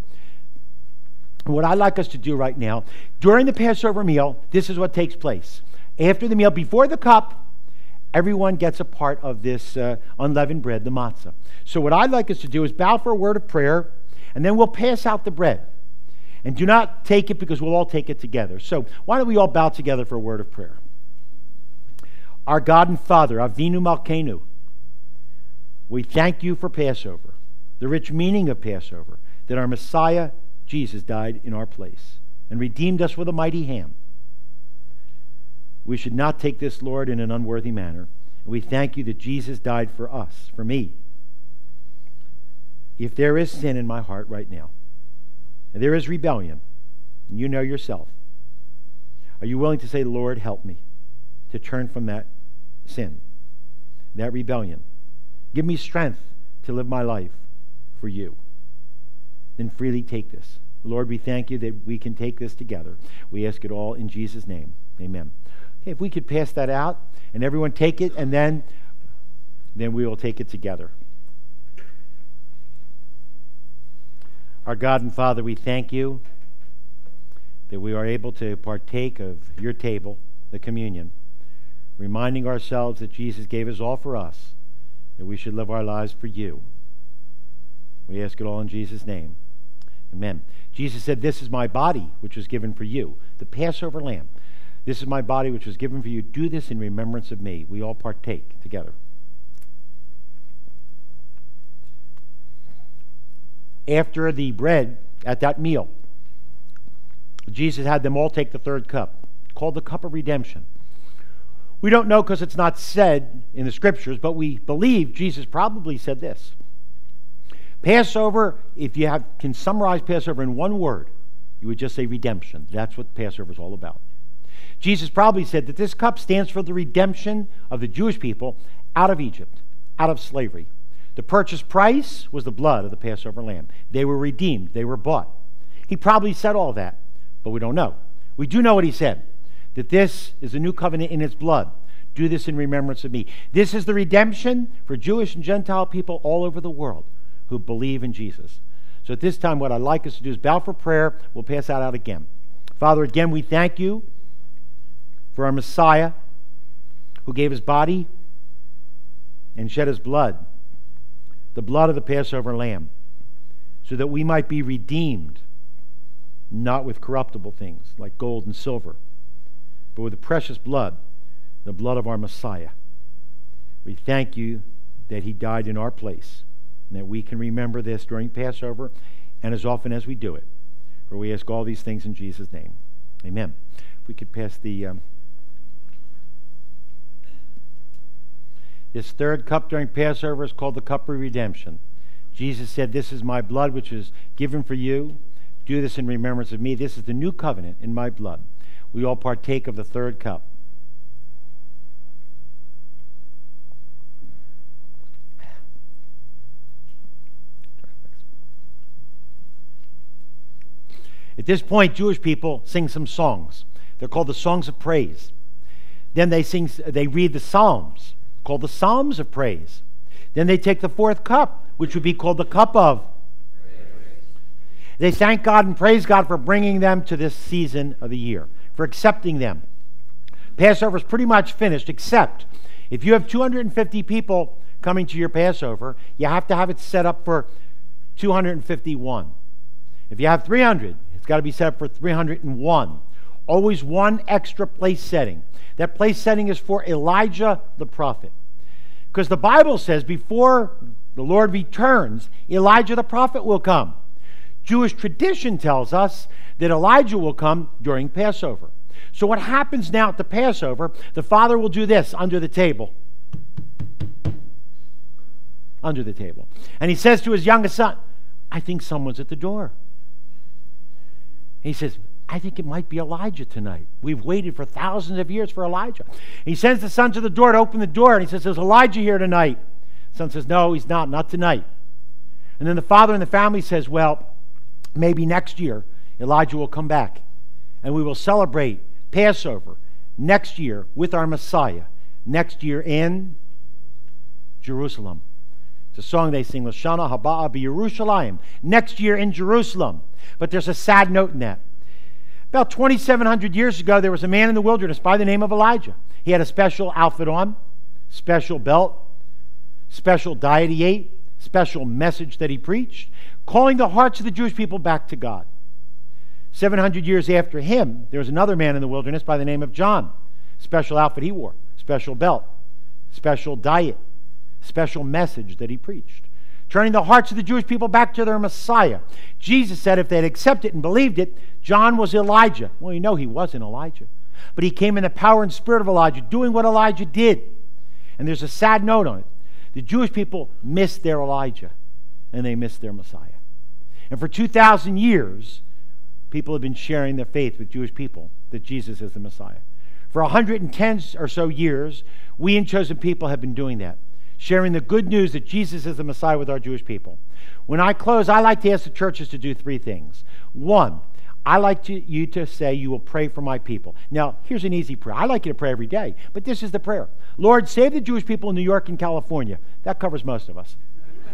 What I'd like us to do right now, during the Passover meal, this is what takes place. After the meal, before the cup, everyone gets a part of this uh, unleavened bread, the matzah. So what I'd like us to do is bow for a word of prayer, and then we'll pass out the bread. And do not take it because we'll all take it together. So why don't we all bow together for a word of prayer? Our God and Father, Avinu Malkeinu, we thank you for Passover, the rich meaning of Passover, that our Messiah, Jesus, died in our place and redeemed us with a mighty hand. We should not take this, Lord, in an unworthy manner. And we thank you that Jesus died for us, for me. If there is sin in my heart right now, and there is rebellion, and you know yourself, are you willing to say, Lord, help me to turn from that sin, that rebellion? Give me strength to live my life for you. Then freely take this. Lord, we thank you that we can take this together. We ask it all in Jesus' name. Amen. Okay, if we could pass that out, and everyone take it, and then, then we will take it together. Our God and Father, we thank you that we are able to partake of your table, the communion, reminding ourselves that Jesus gave us all for us, that we should live our lives for you. We ask it all in Jesus' name. Amen. Jesus said, this is my body, which was given for you, the Passover lamb. This is my body, which was given for you. Do this in remembrance of me. We all partake together. After the bread at that meal, Jesus had them all take the third cup, called the cup of redemption. We don't know because it's not said in the scriptures, but we believe Jesus probably said this. Passover, if you have, can summarize Passover in one word, you would just say redemption. That's what Passover is all about. Jesus probably said that this cup stands for the redemption of the Jewish people out of Egypt, out of slavery. The purchase price was the blood of the Passover lamb. They were redeemed. They were bought. He probably said all that, but we don't know. We do know what he said, that this is a new covenant in his blood. Do this in remembrance of me. This is the redemption for Jewish and Gentile people all over the world who believe in Jesus. So at this time, what I'd like us to do is bow for prayer. We'll pass that out again. Father, again, we thank you for our Messiah who gave his body and shed his blood, the blood of the Passover lamb, so that we might be redeemed, not with corruptible things like gold and silver, but with the precious blood, the blood of our Messiah. We thank you that he died in our place, and that we can remember this during Passover and as often as we do it. For we ask all these things in Jesus' name. Amen. If we could pass the... Um, This third cup during Passover is called the cup of redemption. Jesus said, "This is my blood which is given for you. Do this in remembrance of me." This is the new covenant in my blood. We all partake of the third cup. At this point, Jewish people sing some songs. They're called the songs of praise. Then they sing, they read the Psalms, called the Psalms of praise. Then they take the fourth cup, which would be called the cup of praise. They thank God and praise God for bringing them to this season of the year, for accepting them. Passover is pretty much finished, except if you have two hundred fifty people coming to your Passover, you have to have it set up for two hundred fifty-one. If you have three hundred, it's got to be set up for three hundred one. Always one extra place setting. That place setting is for Elijah the prophet. Because the Bible says before the Lord returns, Elijah the prophet will come. Jewish tradition tells us that Elijah will come during Passover. So what happens now at the Passover, the father will do this under the table. Under the table. And he says to his youngest son, "I think someone's at the door." He says, "I think it might be Elijah tonight. We've waited for thousands of years for Elijah." He sends the son to the door to open the door, and he says, "Is Elijah here tonight?" The son says, "No, he's not, not tonight." And then the father and the family says, "Well, maybe next year Elijah will come back, and we will celebrate Passover next year with our Messiah, next year in Jerusalem." It's a song they sing, L'Shana Haba B'Yerushalayim, next year in Jerusalem. But there's a sad note in that. About twenty-seven hundred years ago, there was a man in the wilderness by the name of Elijah. He had a special outfit on, special belt, special diet he ate, special message that he preached, calling the hearts of the Jewish people back to God. seven hundred years after him, there was another man in the wilderness by the name of John. Special outfit he wore, special belt, special diet, special message that he preached, turning the hearts of the Jewish people back to their Messiah. Jesus said if they had accepted and believed it, John was Elijah. Well, you know he wasn't Elijah. But he came in the power and spirit of Elijah, doing what Elijah did. And there's a sad note on it. The Jewish people missed their Elijah, and they missed their Messiah. And for two thousand years, people have been sharing their faith with Jewish people that Jesus is the Messiah. For one hundred ten or so years, we in Chosen People have been doing that, sharing the good news that Jesus is the Messiah with our Jewish people. When I close, I like to ask the churches to do three things. One, I like to, you to say, "You will pray for my people." Now, here's an easy prayer. I like you to pray every day, but this is the prayer. Lord, save the Jewish people in New York and California. That covers most of us.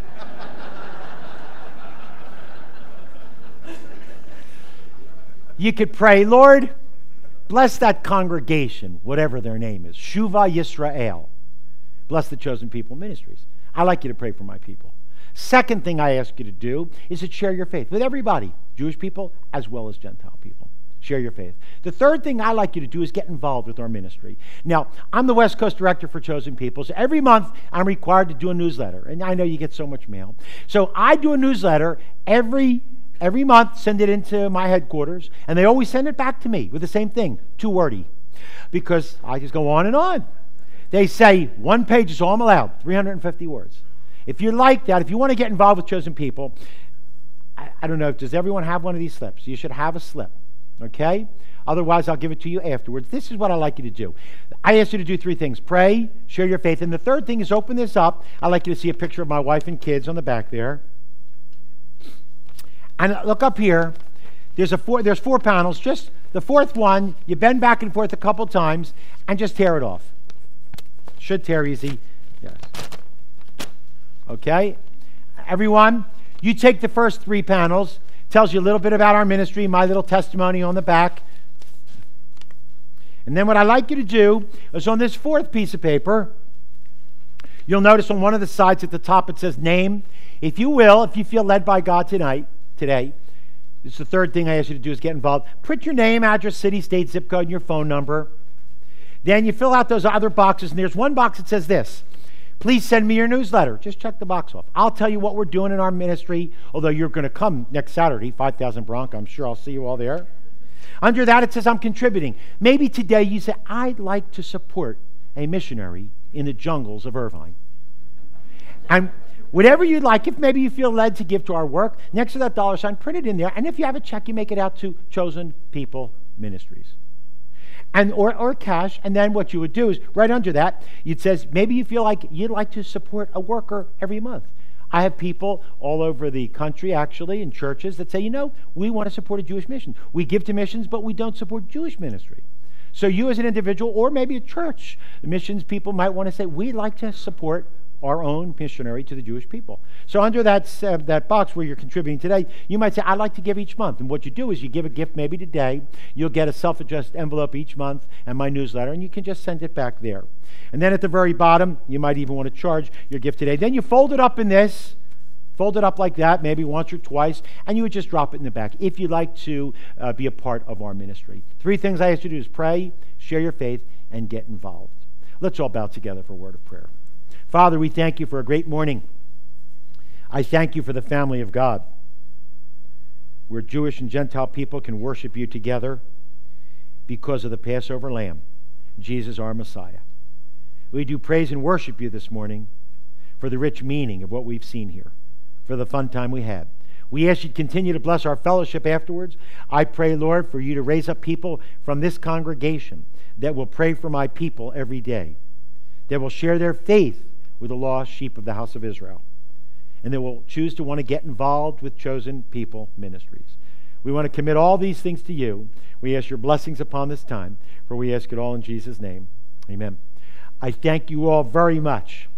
You could pray, Lord, bless that congregation, whatever their name is. Shuva Yisrael. Bless the Chosen People Ministries. I like you to pray for my people. Second thing I ask you to do is to share your faith with everybody, Jewish people as well as Gentile people. Share your faith. The third thing I like you to do is get involved with our ministry. Now, I'm the West Coast Director for Chosen People, so every month I'm required to do a newsletter, and I know you get so much mail. So I do a newsletter every every month, send it into my headquarters, and they always send it back to me with the same thing, too wordy, because I just go on and on. They say one page is all I'm allowed, three hundred fifty words. If you like that, if you want to get involved with Chosen People, I, I don't know, does everyone have one of these slips? You should have a slip, okay? Otherwise, I'll give it to you afterwards. This is what I like you to do. I ask you to do three things. Pray, share your faith, and the third thing is open this up. I'd like you to see a picture of my wife and kids on the back there. And look up here. There's, a four, there's four panels. Just the fourth one, you bend back and forth a couple times and just tear it off. Should tear easy. Yes. Okay? Everyone, you take the first three panels. Tells you a little bit about our ministry, my little testimony on the back. And then what I like you to do is on this fourth piece of paper, you'll notice on one of the sides at the top it says name. If you will, if you feel led by God tonight, today, it's the third thing I ask you to do is get involved. Put your name, address, city, state, zip code, and your phone number. Then you fill out those other boxes, and there's one box that says this. Please send me your newsletter. Just check the box off. I'll tell you what we're doing in our ministry, although you're going to come next Saturday, five thousand Bronx. I'm sure I'll see you all there. Under that, it says I'm contributing. Maybe today you say, I'd like to support a missionary in the jungles of Irvine. And whatever you'd like, if maybe you feel led to give to our work, next to that dollar sign, print it in there. And if you have a check, you make it out to Chosen People Ministries. And or, or cash, and then what you would do is, right under that, it says, maybe you feel like you'd like to support a worker every month. I have people all over the country, actually, in churches that say, you know, we want to support a Jewish mission. We give to missions, but we don't support Jewish ministry. So you as an individual, or maybe a church, the missions people might want to say, we'd like to support our own missionary to the Jewish people. So under that, uh, that box where you're contributing today, you might say, I'd like to give each month. And what you do is you give a gift maybe today. You'll get a self-addressed envelope each month and my newsletter, and you can just send it back there. And then at the very bottom, you might even want to charge your gift today. Then you fold it up in this, fold it up like that, maybe once or twice, and you would just drop it in the back if you'd like to uh, be a part of our ministry. Three things I ask you to do is pray, share your faith, and get involved. Let's all bow together for a word of prayer. Father, we thank you for a great morning. I thank you for the family of God, where Jewish and Gentile people can worship you together because of the Passover Lamb, Jesus our Messiah. We do praise and worship you this morning for the rich meaning of what we've seen here, for the fun time we had. We ask you to continue to bless our fellowship afterwards. I pray, Lord, for you to raise up people from this congregation that will pray for my people every day, that will share their faith with the lost sheep of the house of Israel, and that will choose to want to get involved with Chosen People Ministries. We want to commit all these things to you. We ask your blessings upon this time, for we ask it all in Jesus' name. Amen. I thank you all very much